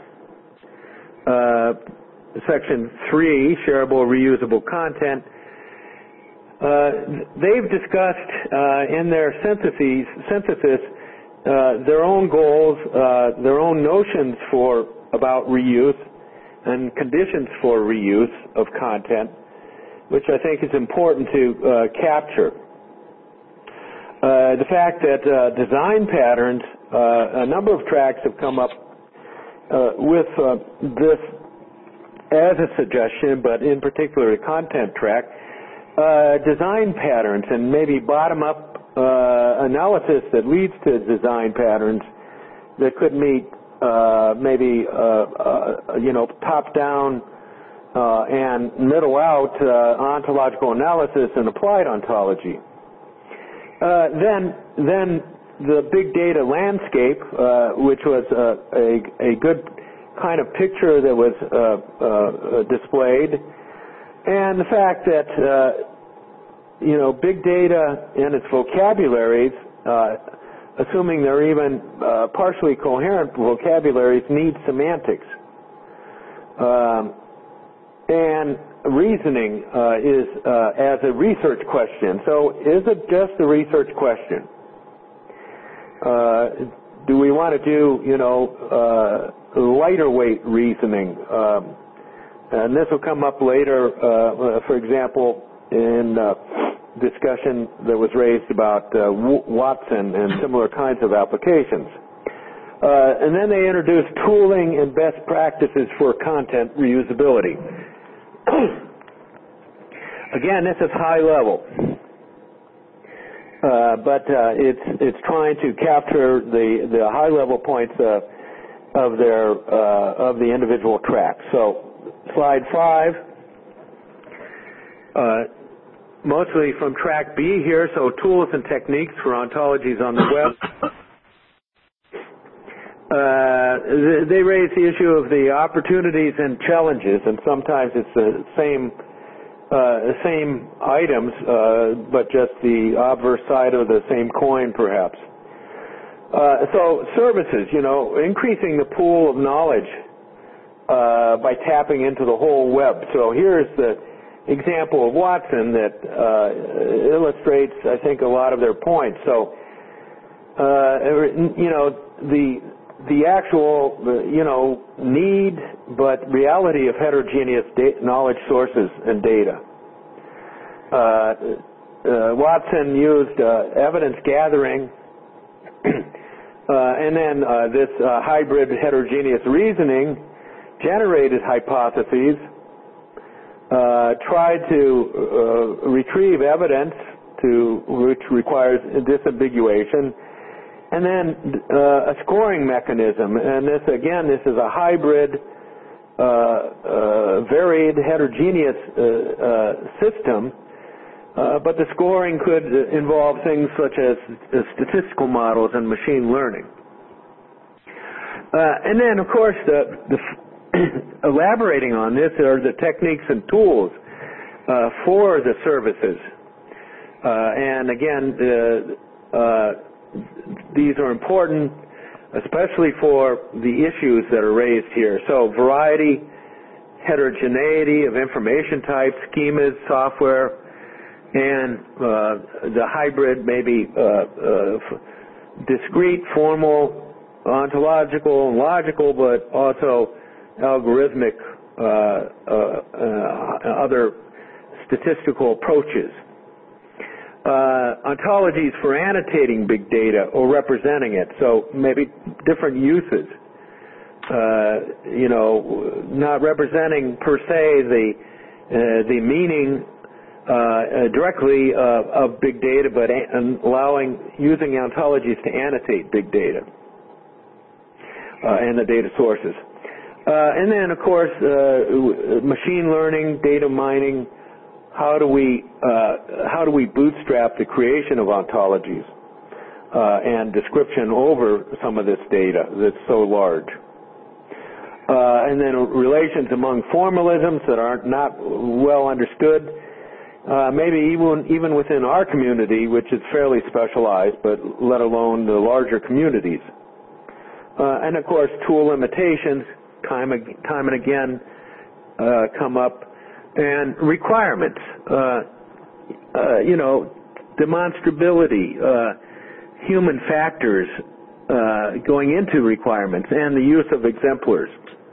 uh, section three, shareable, reusable content. Uh, they've discussed uh, in their syntheses, synthesis uh, their own goals, uh, their own notions for about reuse and conditions for reuse of content, which I think is important to uh, capture. Uh, the fact that uh, design patterns, uh, a number of tracks have come up uh, with uh, this as a suggestion, but in particular a content track, uh, design patterns and maybe bottom-up uh, analysis that leads to design patterns that could meet uh, maybe uh, uh, you know top-down uh, and middle-out uh, ontological analysis and applied ontology. Uh, then, then the big data landscape, uh, which was uh, a, a good kind of picture that was uh, uh, displayed, and the fact that uh, you know big data and its vocabularies, uh, assuming they're even uh, partially coherent vocabularies, need semantics. Um, and reasoning uh, is uh, as a research question. So is it just a research question? Uh, do we want to do, you know, uh, lighter weight reasoning? Um, and this will come up later, uh, for example, in uh, discussion that was raised about uh, Watson and similar kinds of applications. Uh, and then they introduced tooling and best practices for content reusability. Again, this is high level, uh, but uh, it's it's trying to capture the the high level points uh, of their uh, of the individual tracks. So, slide five. uh, mostly from track B here, so tools and techniques for ontologies on the web. Uh, they raise the issue of the opportunities and challenges, and sometimes it's the same uh, same items, uh, but just the obverse side of the same coin, perhaps. Uh, so services, you know, increasing the pool of knowledge uh, by tapping into the whole web. So here's the example of Watson that uh, illustrates, I think, a lot of their points. So, uh, you know, the the actual, you know, need but reality of heterogeneous knowledge sources and data. Uh, uh, Watson used uh, evidence gathering uh, and then uh, this uh, hybrid heterogeneous reasoning generated hypotheses, uh, tried to uh, retrieve evidence to which requires disambiguation, and then uh, a scoring mechanism. And this, again, this is a hybrid, uh, uh, varied, heterogeneous uh, uh, system, uh, but the scoring could involve things such as uh, statistical models and machine learning. Uh, and then, of course, the, the elaborating on this are the techniques and tools uh, for the services. Uh, and again, uh, uh, these are important, especially for the issues that are raised here. So variety, heterogeneity of information types, schemas, software, and uh, the hybrid, maybe uh, uh, discrete, formal, ontological, and logical, but also algorithmic, uh, uh, uh, other statistical approaches. Uh, ontologies for annotating big data or representing it, so maybe different uses. Uh, you know, not representing per se the uh, the meaning uh, uh, directly uh, of big data, but an- allowing using ontologies to annotate big data uh, and the data sources. Uh, and then, of course, uh, machine learning, data mining. How do we uh, how do we bootstrap the creation of ontologies uh, and description over some of this data that's so large? Uh, and then relations among formalisms that are not well understood, uh, maybe even even within our community, which is fairly specialized, but let alone the larger communities. Uh, and of course, tool limitations, time time and again, uh, come up. And requirements, uh, uh, you know, demonstrability, uh, human factors uh, going into requirements, and the use of exemplars.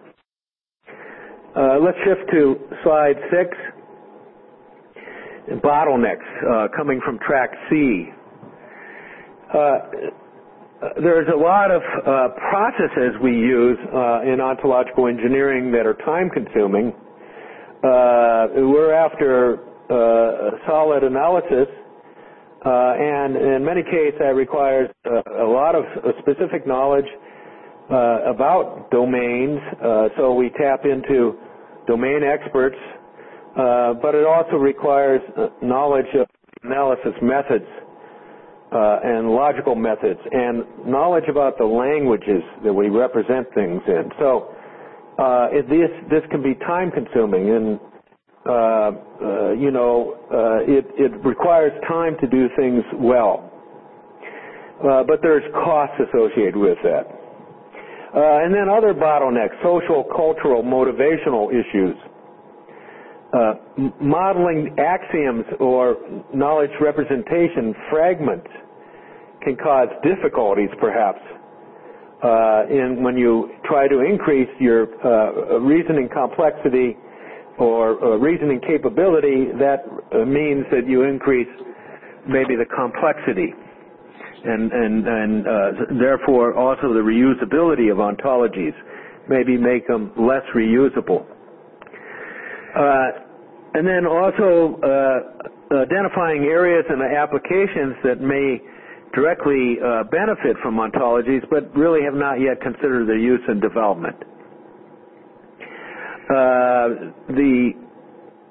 Uh, let's shift to slide six. Bottlenecks uh, coming from track C. Uh, there's a lot of uh, processes we use uh, in ontological engineering that are time-consuming. Uh, we're after uh, solid analysis, uh, and in many cases that requires uh, a lot of uh, specific knowledge uh, about domains, uh, so we tap into domain experts, uh, but it also requires uh, knowledge of analysis methods uh, and logical methods, and knowledge about the languages that we represent things in. So Uh, it, this this can be time consuming, and uh, uh, you know uh, it it requires time to do things well. Uh, but there's costs associated with that, uh, and then other bottlenecks: social, cultural, motivational issues, uh, m- modeling axioms or knowledge representation fragments can cause difficulties, perhaps. Uh, in when you try to increase your uh, reasoning complexity or uh, reasoning capability, that uh, means that you increase maybe the complexity, and and and uh, therefore also the reusability of ontologies, maybe make them less reusable. Uh, and then also uh, identifying areas and applications that may directly uh, benefit from ontologies, but really have not yet considered their use and development. Uh, the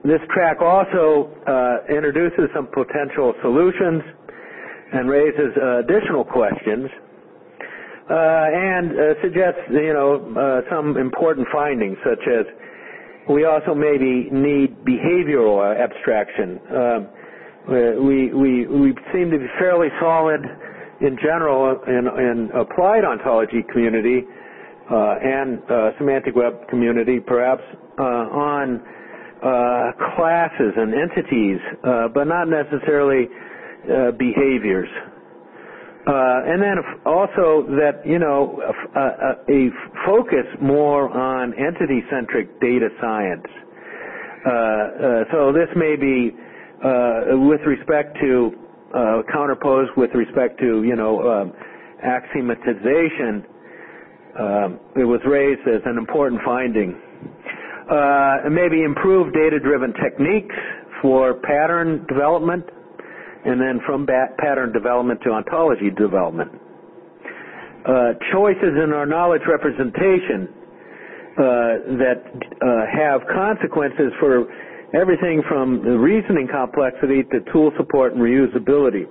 this track also uh, introduces some potential solutions and raises uh, additional questions uh, and uh, suggests, you know, uh, some important findings, such as we also maybe need behavioral abstraction. Uh, we, we, we seem to be fairly solid in general in, in applied ontology community uh, and uh, semantic web community, perhaps, uh, on uh, classes and entities, uh, but not necessarily uh, behaviors. Uh, and then also that, you know, a, a, a focus more on entity-centric data science. Uh, uh, so this may be uh, with respect to, uh, counterposed with respect to, you know, um, axiomatization. Um, it was raised as an important finding. Uh, maybe improved data-driven techniques for pattern development, and then from pattern development to ontology development. Uh, choices in our knowledge representation uh, that uh, have consequences for everything from the reasoning complexity to tool support and reusability.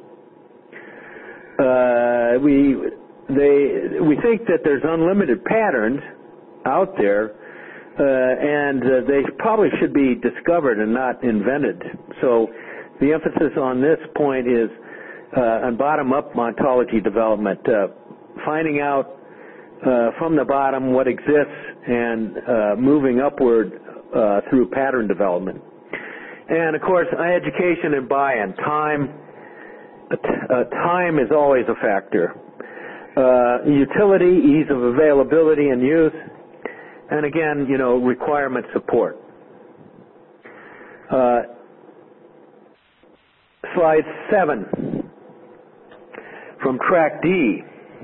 Uh, we, they, we think that there's unlimited patterns out there, uh, and uh, they probably should be discovered and not invented. So the emphasis on this point is uh, on bottom-up ontology development, uh, finding out uh, from the bottom what exists and uh, moving upward uh, through pattern development. And, of course, education and buy-in. Time, uh, time is always a factor. Uh, utility, ease of availability and use, and, again, you know, requirement support. Uh, Slide seven from Track D.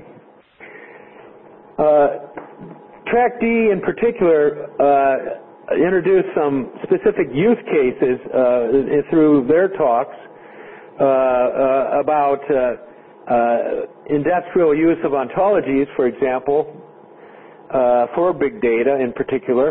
Uh, Track D in particular uh, introduced some specific use cases uh, through their talks uh, uh, about uh, uh, industrial use of ontologies, for example, uh, for big data in particular.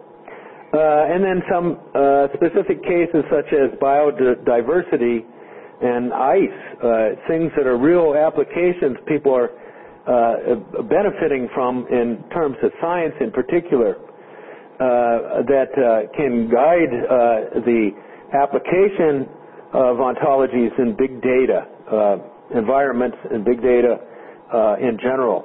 Uh, and then some uh, specific cases such as biodiversity and ICE, uh, things that are real applications people are uh, benefiting from in terms of science in particular, uh, that uh, can guide uh, the application of ontologies in big data, uh, environments and big data uh, in general.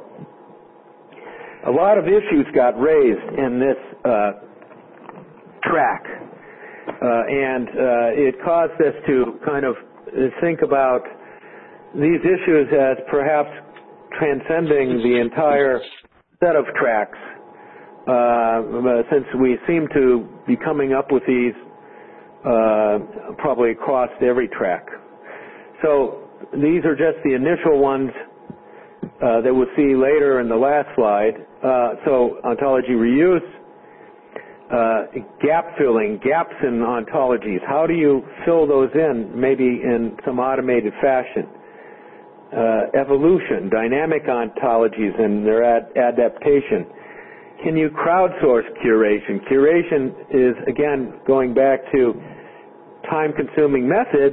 A lot of issues got raised in this uh, track, uh, and uh, it caused us to kind of think about these issues as perhaps transcending the entire set of tracks, uh, since we seem to be coming up with these uh, probably across every track. So these are just the initial ones uh, that we'll see later in the last slide. Uh, so ontology reuse, Uh, gap filling, gaps in ontologies. How do you fill those in, maybe in some automated fashion? Uh, evolution, dynamic ontologies and their ad adaptation. Can you crowdsource curation? Curation is, again, going back to time-consuming methods.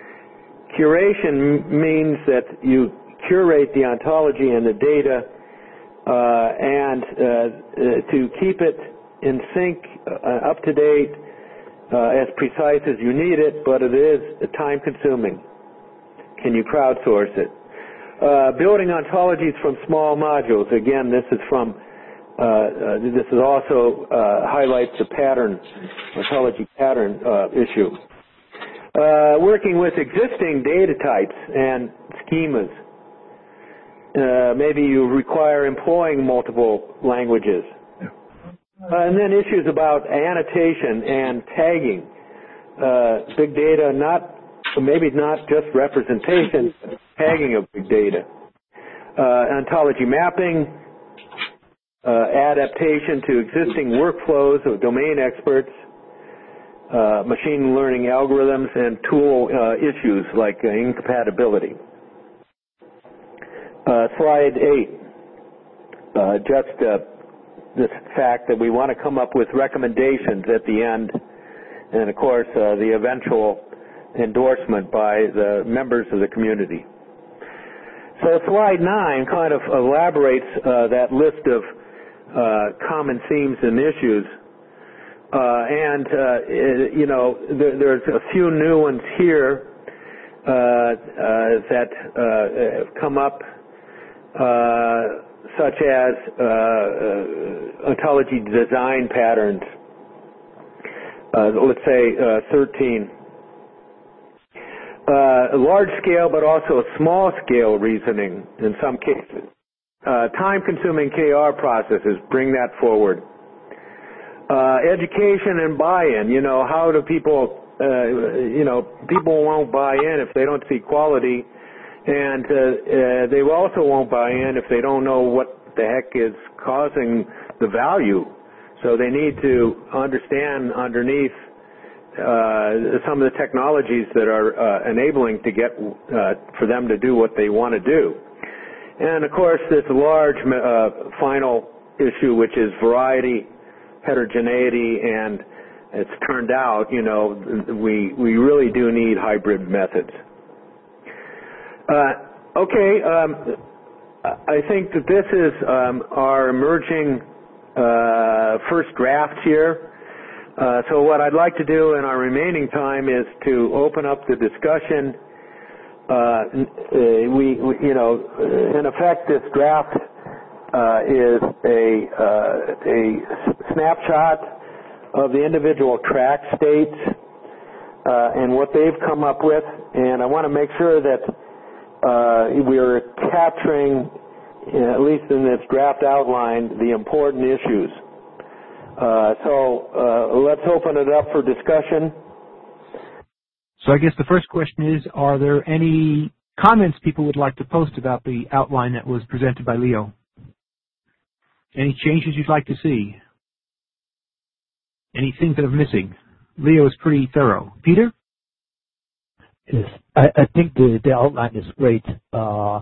Curation means that you curate the ontology and the data uh, and uh, uh, to keep it in sync, uh, up to date, uh, as precise as you need it, but it is time consuming. Can you crowdsource it? Uh, building ontologies from small modules. Again, this is from, uh, uh, this is also uh, highlights the pattern, ontology pattern uh, issue. Uh, working with existing data types and schemas. Uh, maybe you require employing multiple languages. Uh, and then issues about annotation and tagging. Uh, big data, not maybe not just representation, tagging of big data. Uh, ontology mapping, uh, adaptation to existing workflows of domain experts, uh, machine learning algorithms, and tool uh, issues like uh, incompatibility. Uh, slide eight. Uh, just uh, this fact that we want to come up with recommendations at the end and of course uh, the eventual endorsement by the members of the community. So slide nine kind of elaborates uh, that list of uh, common themes and issues. Uh, and, uh, it, you know, there, there's a few new ones here uh, uh, that uh, have come up, uh, such as uh, uh, ontology design patterns. Uh, let's say uh, thirteen. Uh, large scale, but also small scale reasoning in some cases. Uh, time-consuming K R processes, bring that forward. Uh, education and buy-in, you know, how do people, uh, you know, people won't buy in if they don't see quality, and uh, uh, they also won't buy in if they don't know what the heck is causing the value. So they need to understand underneath Uh, some of the technologies that are uh, enabling to get uh, for them to do what they want to do. And of course this large uh, final issue, which is variety, heterogeneity, and it's turned out, you know, we we really do need hybrid methods. Uh, okay, um, I think that this is um, our emerging uh, first draft here. Uh, so what I'd like to do in our remaining time is to open up the discussion. Uh, we, we, you know, in effect, this draft uh, is a uh, a snapshot of the individual track states uh, and what they've come up with, and I want to make sure that uh, we're capturing, at least in this draft outline, the important issues. Uh, so uh, let's open it up for discussion. So I guess the first question is, are there any comments people would like to post about the outline that was presented by Leo? Any changes you'd like to see? Anything that are missing? Leo is pretty thorough. Peter? Yes, I, I think the, the outline is great, uh,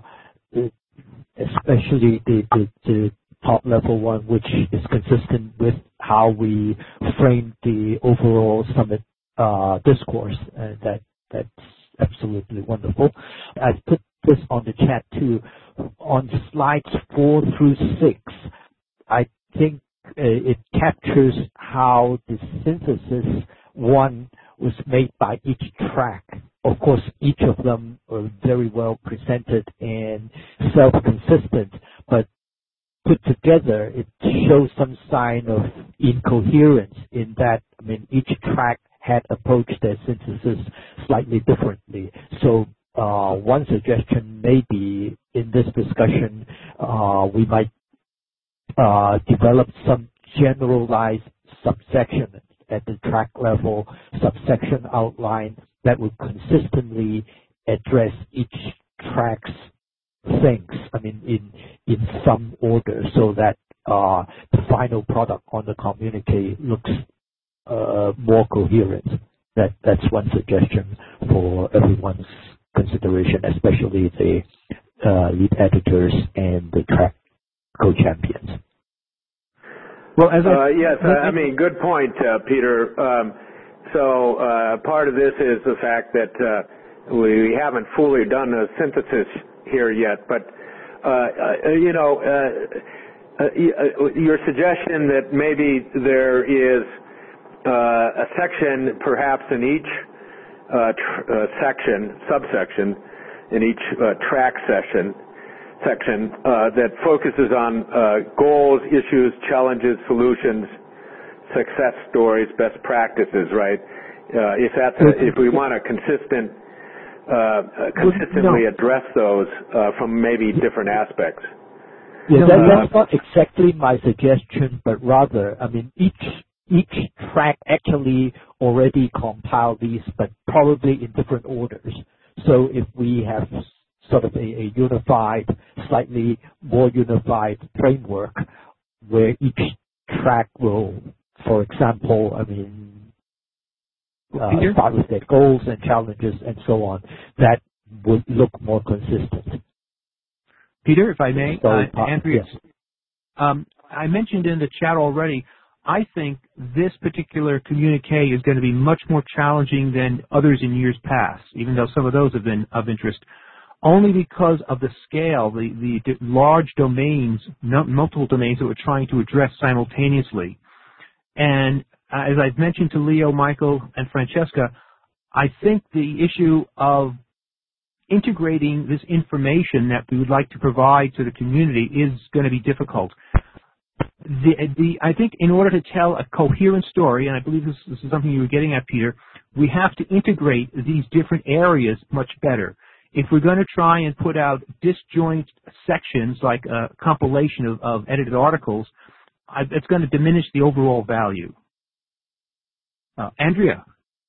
especially the, the, the top level one, which is consistent with how we framed the overall summit uh, discourse. Uh, that that's absolutely wonderful. I put this on the chat too. On slides four through six, I think uh, it captures how the synthesis one was made by each track. Of course, each of them are very well presented and self-consistent, but put together, it shows some sign of incoherence in that, I mean, each track had approached their synthesis slightly differently. So uh, one suggestion may be in this discussion, uh, we might uh, develop some generalized subsection at the track level, subsection outline that would consistently address each track's things, I mean, in in some order, so that uh, the final product on the communique looks uh, more coherent. That that's one suggestion for everyone's consideration, especially the uh, lead editors and the track co-champions. Well, as I uh, yes, uh, I mean, good point, uh, Peter. Um, so uh, part of this is the fact that uh, we haven't fully done a synthesis here yet, but uh, uh, you know, uh, uh, your suggestion that maybe there is uh, a section, perhaps in each uh, tr- uh, section, subsection, in each uh, track session, section uh, that focuses on uh, goals, issues, challenges, solutions, success stories, best practices, right? Uh, if that's a, if we want a consistent Uh, consistently no. address those uh, from maybe different aspects. Yeah, that, that's not exactly my suggestion, but rather, I mean, each each track actually already compiled these, but probably in different orders. So if we have sort of a, a unified, slightly more unified framework, where each track will, for example, I mean, Uh, start with their goals and challenges and so on, that would look more consistent. Peter, if I may, so, uh, Andrea, yes. um, I mentioned in the chat already, I think this particular communique is going to be much more challenging than others in years past, even though some of those have been of interest, only because of the scale, the, the large domains, multiple domains that we're trying to address simultaneously. And uh, as I've mentioned to Leo, Michael, and Francesca, I think the issue of integrating this information that we would like to provide to the community is going to be difficult. The, the, I think in order to tell a coherent story, and I believe this, this is something you were getting at, Peter, we have to integrate these different areas much better. If we're going to try and put out disjoint sections like a compilation of, of edited articles, I, it's going to diminish the overall value. Uh, Andrea.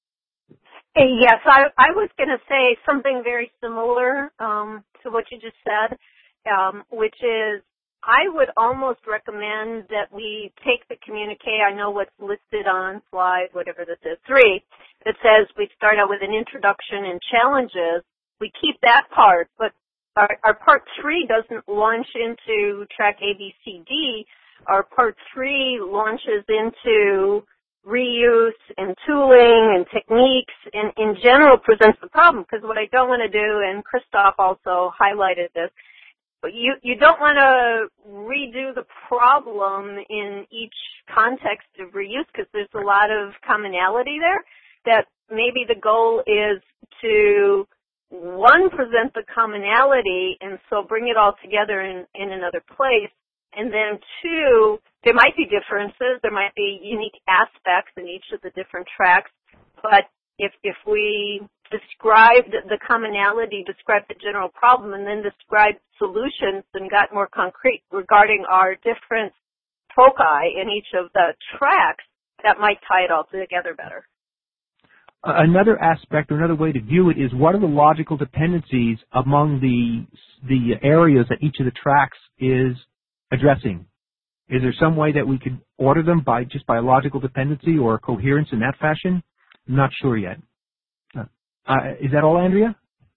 Yes, I, I was going to say something very similar um, to what you just said, um, which is I would almost recommend that we take the communique. I know what's listed on slide, whatever this is, three, that says we start out with an introduction and challenges. We keep that part, but our, our part three doesn't launch into track A, B, C, D. Our part three launches into reuse and tooling and techniques and in general presents the problem, because what I don't want to do, and Christoph also highlighted this, but you, you don't want to redo the problem in each context of reuse because there's a lot of commonality there, that maybe the goal is to, one, present the commonality and so bring it all together in, in another place, and then two, there might be differences, there might be unique aspects in each of the different tracks, but if if we described the commonality, described the general problem, and then described solutions and got more concrete regarding our different foci in each of the tracks, that might tie it all together better. Another aspect or another way to view it is what are the logical dependencies among the the areas that each of the tracks is addressing? Is there some way that we could order them by just by logical dependency or coherence in that fashion? I'm not sure yet. Uh, uh, is that all, Andrea?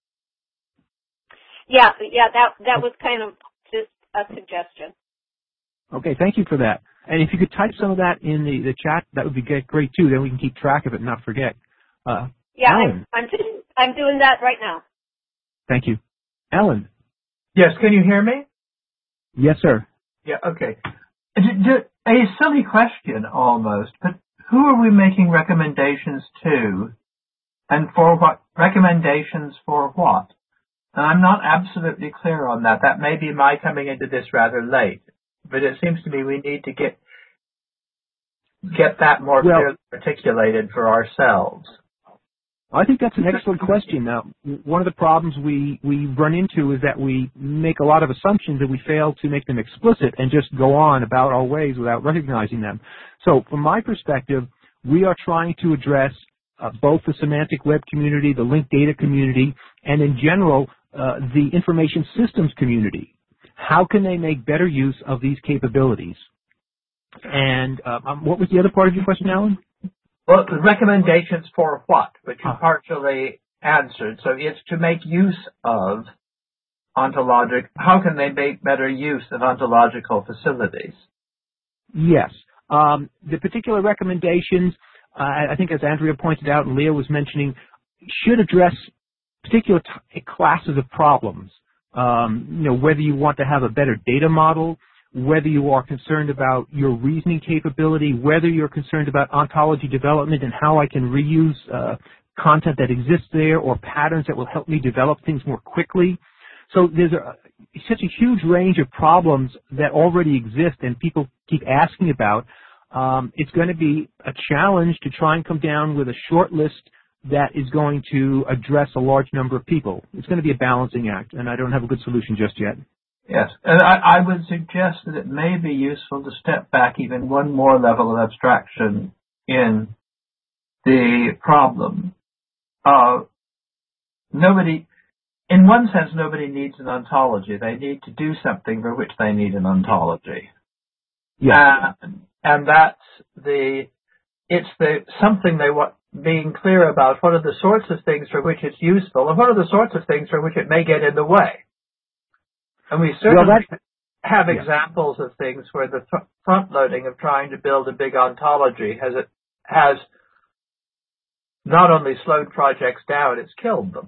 Yeah, yeah, that that was kind of just a suggestion. Okay, thank you for that. And if you could type some of that in the, the chat, that would be great too. Then we can keep track of it and not forget. Uh, yeah, Alan. I'm I'm doing, I'm doing that right now. Thank you. Alan. Yes, can you hear me? Yes, sir. Yeah, okay. A silly question almost, but who are we making recommendations to, and for what? Recommendations for what? And I'm not absolutely clear on that. That may be my coming into this rather late, but it seems to me we need to get get that more well, clearly articulated for ourselves. I think that's an excellent question. Now, one of the problems we, we run into is that we make a lot of assumptions and we fail to make them explicit and just go on about our ways without recognizing them. So from my perspective, we are trying to address uh, both the semantic web community, the linked data community, and in general, uh, the information systems community. How can they make better use of these capabilities? And uh, um, what was the other part of your question, Alan? Well, the recommendations for what, which you partially answered. So it's to make use of ontologic. How can they make better use of ontological facilities? Yes. Um, the particular recommendations, uh, I think as Andrea pointed out and Leo was mentioning, should address particular t- classes of problems. Um, you know, whether you want to have a better data model, whether you are concerned about your reasoning capability, whether you're concerned about ontology development and how I can reuse uh, content that exists there or patterns that will help me develop things more quickly. So there's a, such a huge range of problems that already exist and people keep asking about. Um, it's going to be a challenge to try and come down with a short list that is going to address a large number of people. It's going to be a balancing act, and I don't have a good solution just yet. Yes, and I, I would suggest that it may be useful to step back even one more level of abstraction in the problem. Uh, nobody, in one sense, nobody needs an ontology. They need to do something for which they need an ontology. Yeah. Uh, and that's the, it's the something they want, being clear about what are the sorts of things for which it's useful and what are the sorts of things for which it may get in the way. And we certainly, well, have Yeah. examples of things where the th- front-loading of trying to build a big ontology has it has not only slowed projects down, it's killed them.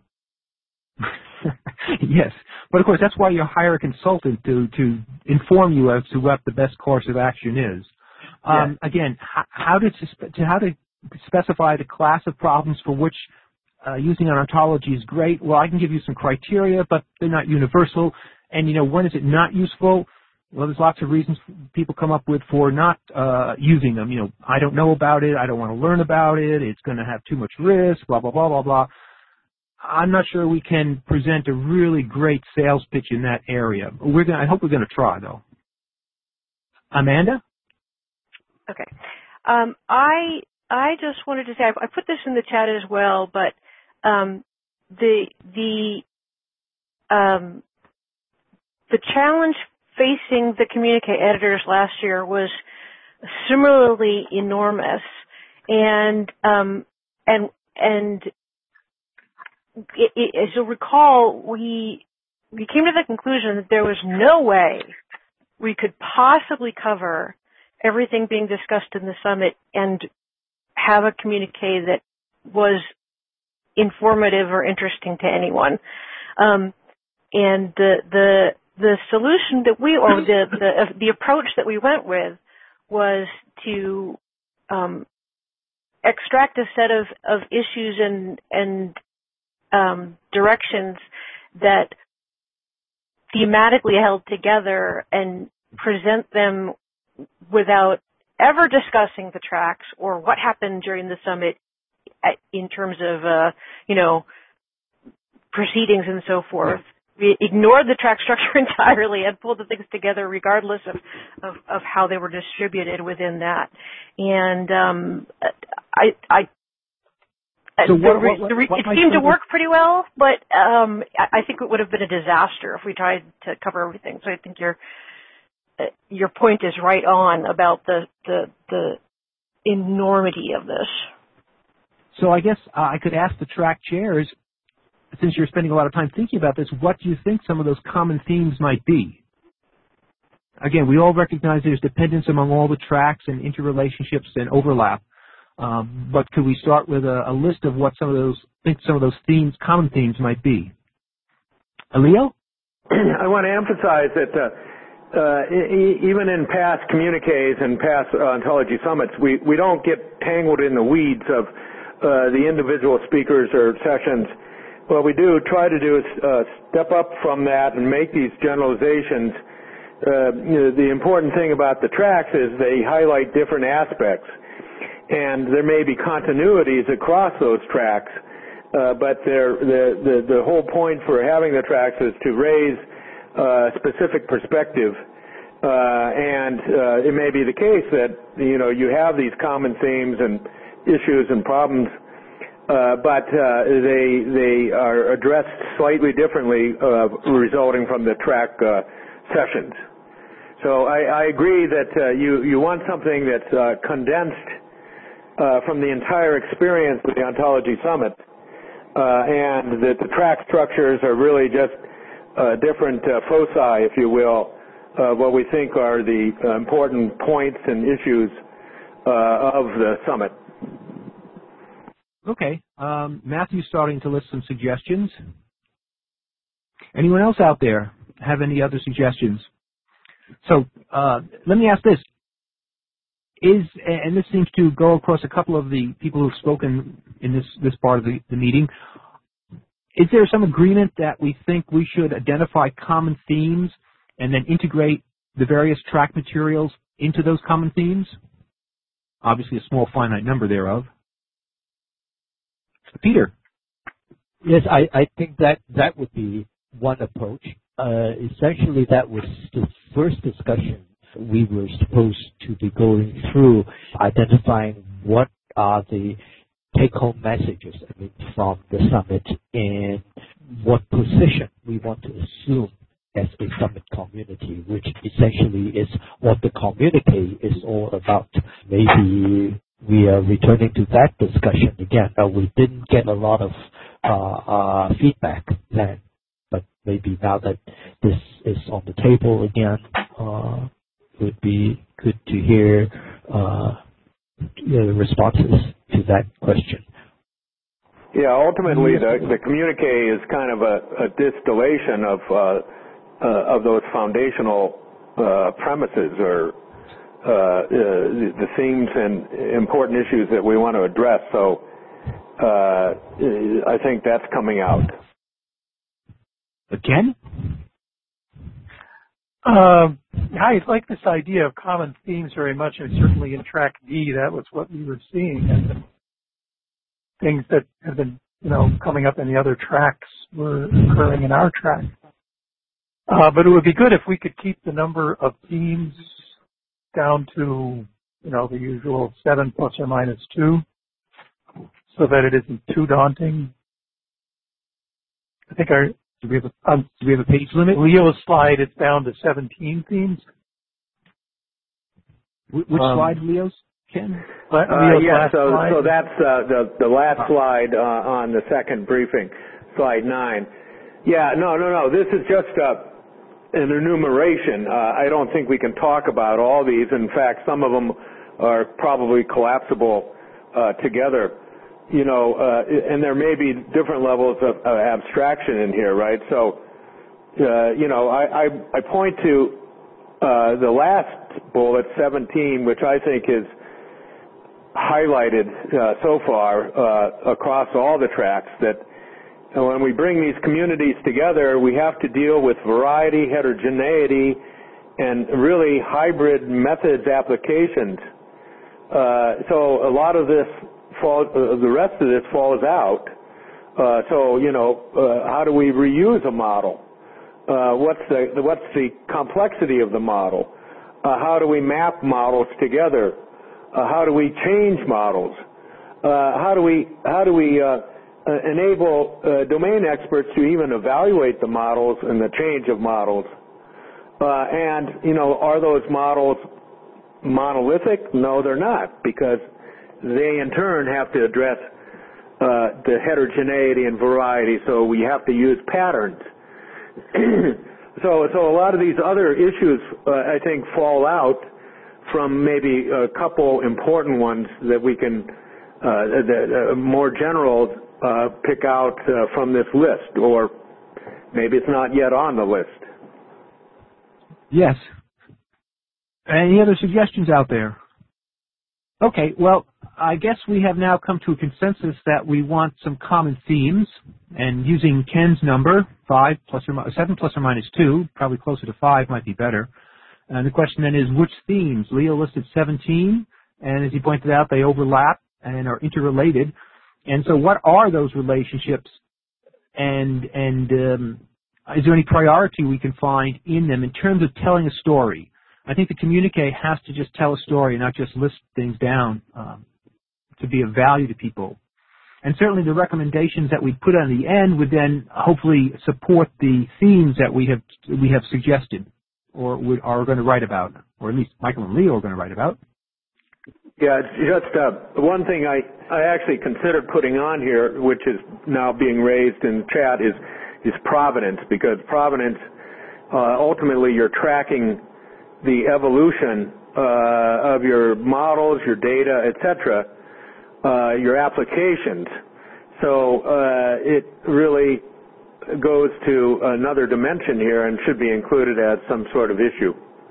Yes, but of course that's why you hire a consultant to to inform you as to what the best course of action is. Um, yeah. Again, how, how to to how to specify the class of problems for which uh, using an ontology is great. Well, I can give you some criteria, but they're not universal. And you know, when is it not useful? Well, there's lots of reasons people come up with for not uh, using them. You know, I don't know about it. I don't want to learn about it. It's going to have too much risk. Blah blah blah blah blah. I'm not sure we can present a really great sales pitch in that area. We're going. I hope we're going to try, though. Amanda? Okay. Um, I I just wanted to say I, I put this in the chat as well, but um, the the um, the challenge facing the Communique editors last year was similarly enormous, and um, and and. It, it, as you'll recall, we we came to the conclusion that there was no way we could possibly cover everything being discussed in the summit and have a communique that was informative or interesting to anyone. Um, and the the the solution that we or the the, uh, the approach that we went with was to um, extract a set of, of issues and and Um, directions that thematically held together and present them without ever discussing the tracks or what happened during the summit in terms of, uh, you know, proceedings and so forth. We ignored the track structure entirely and pulled the things together regardless of, of, of how they were distributed within that. And um, I, I So what, what, what, the re- what it seemed to work pretty well, but um, I think it would have been a disaster if we tried to cover everything. So I think your uh, your point is right on about the the, the enormity of this. So I guess uh, I could ask the track chairs, since you're spending a lot of time thinking about this, what do you think some of those common themes might be? Again, we all recognize there's dependence among all the tracks and interrelationships and overlap. Um, but could we start with a, a list of what some of those think some of those themes, common themes, might be? Leo? I want to emphasize that uh, uh, e- even in past communiques and past uh, ontology summits, we, we don't get tangled in the weeds of uh, the individual speakers or sessions. What we do try to do is uh, step up from that and make these generalizations. Uh, you know, the important thing about the tracks is they highlight different aspects. And there may be continuities across those tracks, uh, but the, the, the whole point for having the tracks is to raise uh, specific perspective. Uh, and uh, it may be the case that, you know, you have these common themes and issues and problems, uh, but uh, they, they are addressed slightly differently uh, resulting from the track uh, sessions. So I, I agree that uh, you, you want something that's uh, condensed Uh, from the entire experience of the Ontology Summit, uh, and that the track structures are really just uh, different uh, foci, if you will, uh, what we think are the uh, important points and issues uh, of the summit. Okay. Um, Matthew's starting to list some suggestions. Anyone else out there have any other suggestions? So uh, let me ask this. Is, and this seems to go across a couple of the people who've spoken in this, this part of the, the meeting, is there some agreement that we think we should identify common themes and then integrate the various track materials into those common themes? Obviously a small finite number thereof. Peter. Yes, I, I think that that would be one approach. Uh, essentially that was the first discussion we were supposed to be going through, identifying what are the take-home messages I mean, from the summit and what position we want to assume as a summit community, which essentially is what the communique is all about. Maybe we are returning to that discussion again, but we didn't get a lot of uh, uh, feedback then. but maybe now that this is on the table again, uh, it would be good to hear uh, the responses to that question. Yeah, ultimately the, the communique is kind of a, a distillation of uh, uh, of those foundational uh, premises or uh, uh, the, the themes and important issues that we want to address. So uh, I think that's coming out. Again? Uh, I like this idea of common themes very much, and certainly in Track D, that was what we were seeing. And things that have been, you know, coming up in the other tracks were occurring in our track. Uh, but it would be good if we could keep the number of themes down to, you know, the usual seven plus or minus two, so that it isn't too daunting. I think our do we have a, um, do we have a page limit? Leo's slide is down to seventeen themes. Which um, slide, Leo's? Ken? Uh, yeah, so, so that's uh, the, the last slide uh, on the second briefing, slide nine. Yeah, no, no, no, this is just uh, an enumeration. Uh, I don't think we can talk about all these. In fact, some of them are probably collapsible uh, together. You know, uh, and there may be different levels of uh, abstraction in here, right? So, uh, you know, I, I, I point to uh, the last bullet, seventeen, which I think is highlighted uh, so far uh, across all the tracks, that when we bring these communities together, we have to deal with variety, heterogeneity, and really hybrid methods applications. Uh, so a lot of this Fall, uh, the rest of this falls out. Uh, so, you know, uh, how do we reuse a model? Uh, what's the what's the complexity of the model? Uh, how do we map models together? Uh, how do we change models? Uh, how do we how do we uh, uh, enable uh, domain experts to even evaluate the models and the change of models? Uh, and you know, are those models monolithic? No, they're not, because they in turn have to address uh, the heterogeneity and variety, so we have to use patterns. so, so a lot of these other issues, uh, I think, fall out from maybe a couple important ones that we can, uh, that, uh, more general, uh, pick out uh, from this list, or maybe it's not yet on the list. Yes. Any other suggestions out there? Okay, well, I guess we have now come to a consensus that we want some common themes, and using Ken's number, five plus or seven plus or minus two, probably closer to five might be better. And the question then is, which themes? Leo listed seventeen, and as he pointed out, they overlap and are interrelated. And so, what are those relationships? And and um, is there any priority we can find in them in terms of telling a story? I think the communique has to just tell a story and not just list things down um, to be of value to people. And certainly the recommendations that we put on the end would then hopefully support the themes that we have we have suggested or would, are going to write about, or at least Michael and Leo are going to write about. Yeah, it's just uh, one thing I, I actually considered putting on here, which is now being raised in chat, is, is provenance, because provenance, uh, ultimately you're tracking the evolution uh, of your models, your data, et cetera, uh, your applications. So uh, it really goes to another dimension here and should be included as some sort of issue.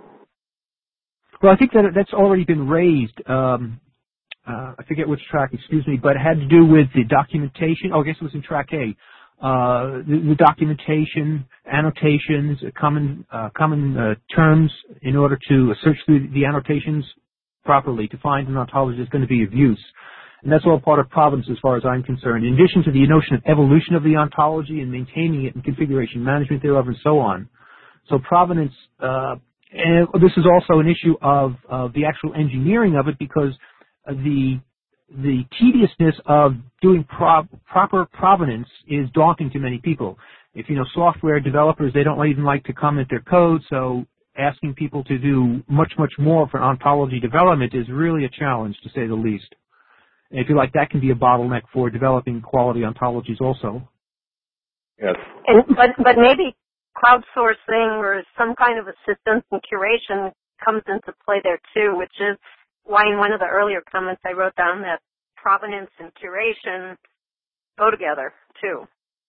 Well, I think that that's already been raised. Um, uh, I forget which track, excuse me, but it had to do with the documentation. Oh, I guess it was in track A. Uh, the, the documentation, annotations, common uh, common uh, terms in order to search through the annotations properly to find an ontology that's going to be of use. And that's all part of provenance as far as I'm concerned, in addition to the notion of evolution of the ontology and maintaining it and configuration management thereof and so on. So provenance, uh, and this is also an issue of, of the actual engineering of it, because the the tediousness of doing pro proper provenance is daunting to many people. If you know software developers, they don't even like to comment their code, so asking people to do much, much more for ontology development is really a challenge, to say the least. And if you like, that can be a bottleneck for developing quality ontologies also. Yes. And, but, but maybe crowdsourcing or some kind of assistance and curation comes into play there too, which is why in one of the earlier comments I wrote down that provenance and curation go together too.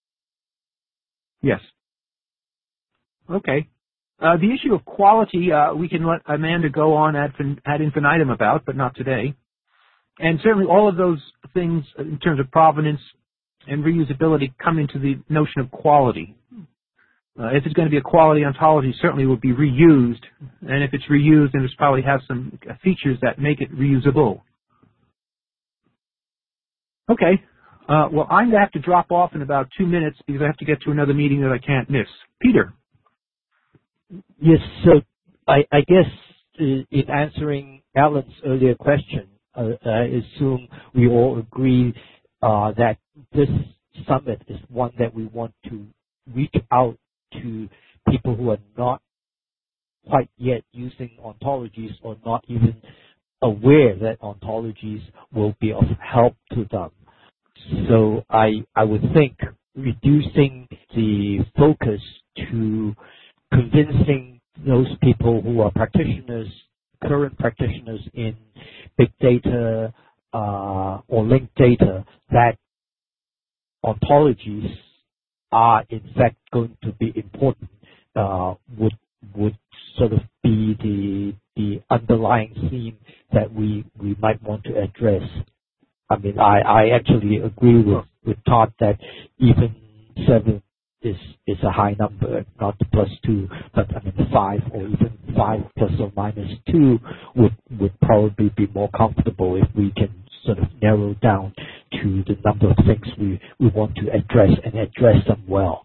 Yes. Okay. Uh, the issue of quality, uh, we can let Amanda go on ad, ad infinitum about, but not today. And certainly all of those things in terms of provenance and reusability come into the notion of quality. Uh, if it's going to be a quality ontology, certainly it will be reused. And if it's reused, then it probably has some features that make it reusable. Okay. Uh, well, I'm going to have to drop off in about two minutes because I have to get to another meeting that I can't miss. Peter. Yes, so I, I guess uh, in answering Alan's earlier question, uh, I assume we all agree uh, that this summit is one that we want to reach out to people who are not quite yet using ontologies or not even aware that ontologies will be of help to them. So I, I would think reducing the focus to convincing those people who are practitioners, current practitioners in big data uh, or linked data, that ontologies are in fact going to be important, uh, would would sort of be the the underlying theme that we we might want to address. I mean, I, I actually agree with, with Todd that even seven is is a high number, not the plus two, but I mean the five or even five plus or minus two would would probably be more comfortable if we can sort of narrow down to the number of things we, we want to address and address them well.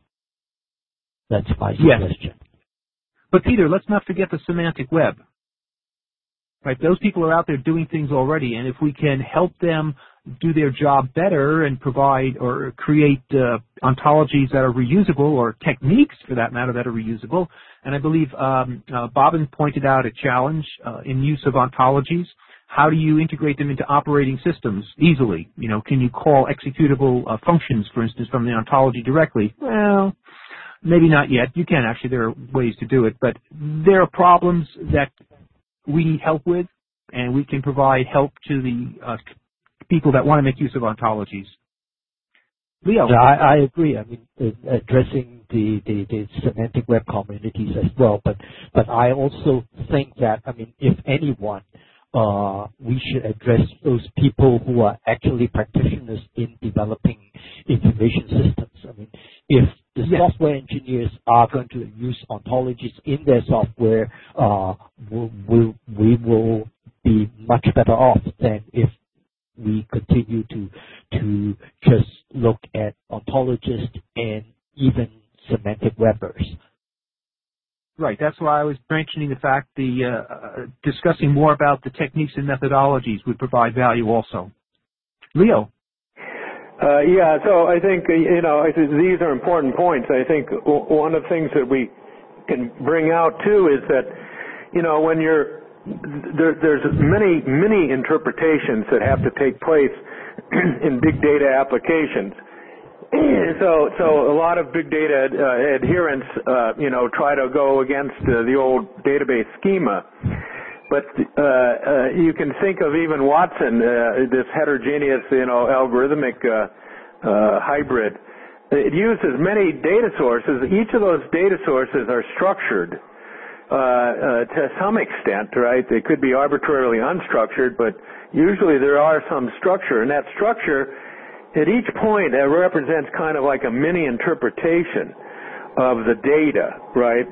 That's my suggestion. Yes. But Peter, let's not forget the semantic web. Right, those people are out there doing things already, and if we can help them do their job better and provide or create uh, ontologies that are reusable, or techniques for that matter that are reusable, and I believe um, uh, Bobbin pointed out a challenge uh, in use of ontologies. How do you integrate them into operating systems easily? You know, can you call executable uh, functions, for instance, from the ontology directly? Well, maybe not yet. You can actually. There are ways to do it, but there are problems that we need help with, and we can provide help to the uh, people that want to make use of ontologies. Leo. Yeah, I, I agree. I mean, uh, addressing the, the, the semantic web communities as well, but but I also think that, I mean, if anyone, uh, we should address those people who are actually practitioners in developing information systems. I mean, if the yes. software engineers are going to use ontologies in their software, uh, we'll, we'll, we will be much better off than if we continue to to just look at ontologists and even semantic webbers. Right. That's why I was mentioning the fact the uh, uh, discussing more about the techniques and methodologies would provide value also. Leo. Uh, yeah, so I think, you know, I think these are important points. I think one of the things that we can bring out, too, is that, you know, when you're, there, there's many, many interpretations that have to take place in big data applications. So, so a lot of big data uh, adherents, uh, you know, try to go against uh, the old database schema. But uh, uh, you can think of even Watson, uh, this heterogeneous, you know, algorithmic uh, uh, hybrid. It uses many data sources. Each of those data sources are structured uh, uh, to some extent, right? They could be arbitrarily unstructured, but usually there are some structure. And that structure, at each point, it represents kind of like a mini interpretation of the data, right?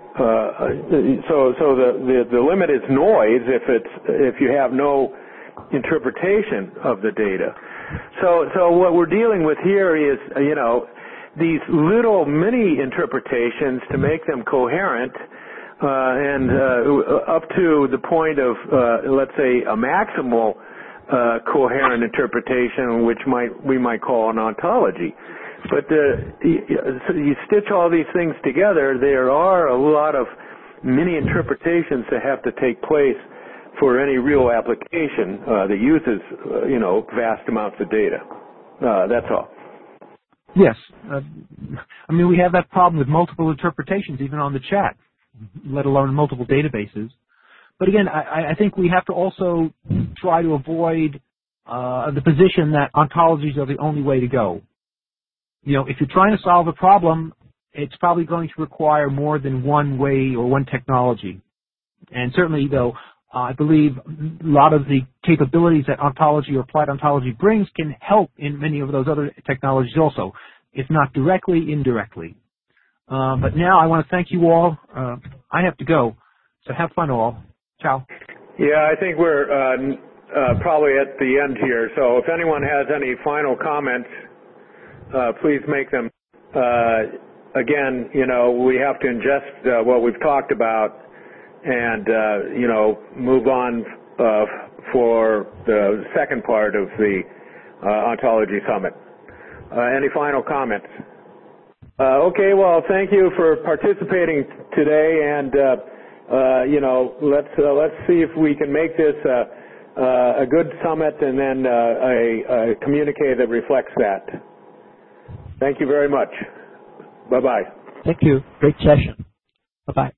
Uh, so, so the, the the limit is noise if it's if you have no interpretation of the data. So, so what we're dealing with here is, you know, these little mini interpretations to make them coherent, uh, and uh, up to the point of, uh, let's say, a maximal uh, coherent interpretation, which might we might call an ontology. But uh, so you stitch all these things together, there are a lot of mini interpretations that have to take place for any real application uh, that uses, uh, you know, vast amounts of data. Uh, that's all. Yes. Uh, I mean, we have that problem with multiple interpretations, even on the chat, let alone multiple databases. But again, I, I think we have to also try to avoid uh, the position that ontologies are the only way to go. You know, if you're trying to solve a problem, it's probably going to require more than one way or one technology. And certainly, though, uh, I believe a lot of the capabilities that ontology or applied ontology brings can help in many of those other technologies also, if not directly, indirectly. Uh, but now I want to thank you all. Uh, I have to go, so have fun all. Ciao. Yeah, I think we're uh, uh, probably at the end here. So if anyone has any final comments, uh, please make them. Uh, again, you know, we have to ingest uh, what we've talked about and, uh, you know, move on uh, for the second part of the uh, Ontology Summit. Uh, any final comments? Uh, okay, well, thank you for participating today, and uh, uh, you know, let's uh, let's see if we can make this uh, uh, a good summit, and then uh, a, a communique that reflects that. Thank you very much. Bye bye. Thank you. Great session. Bye bye.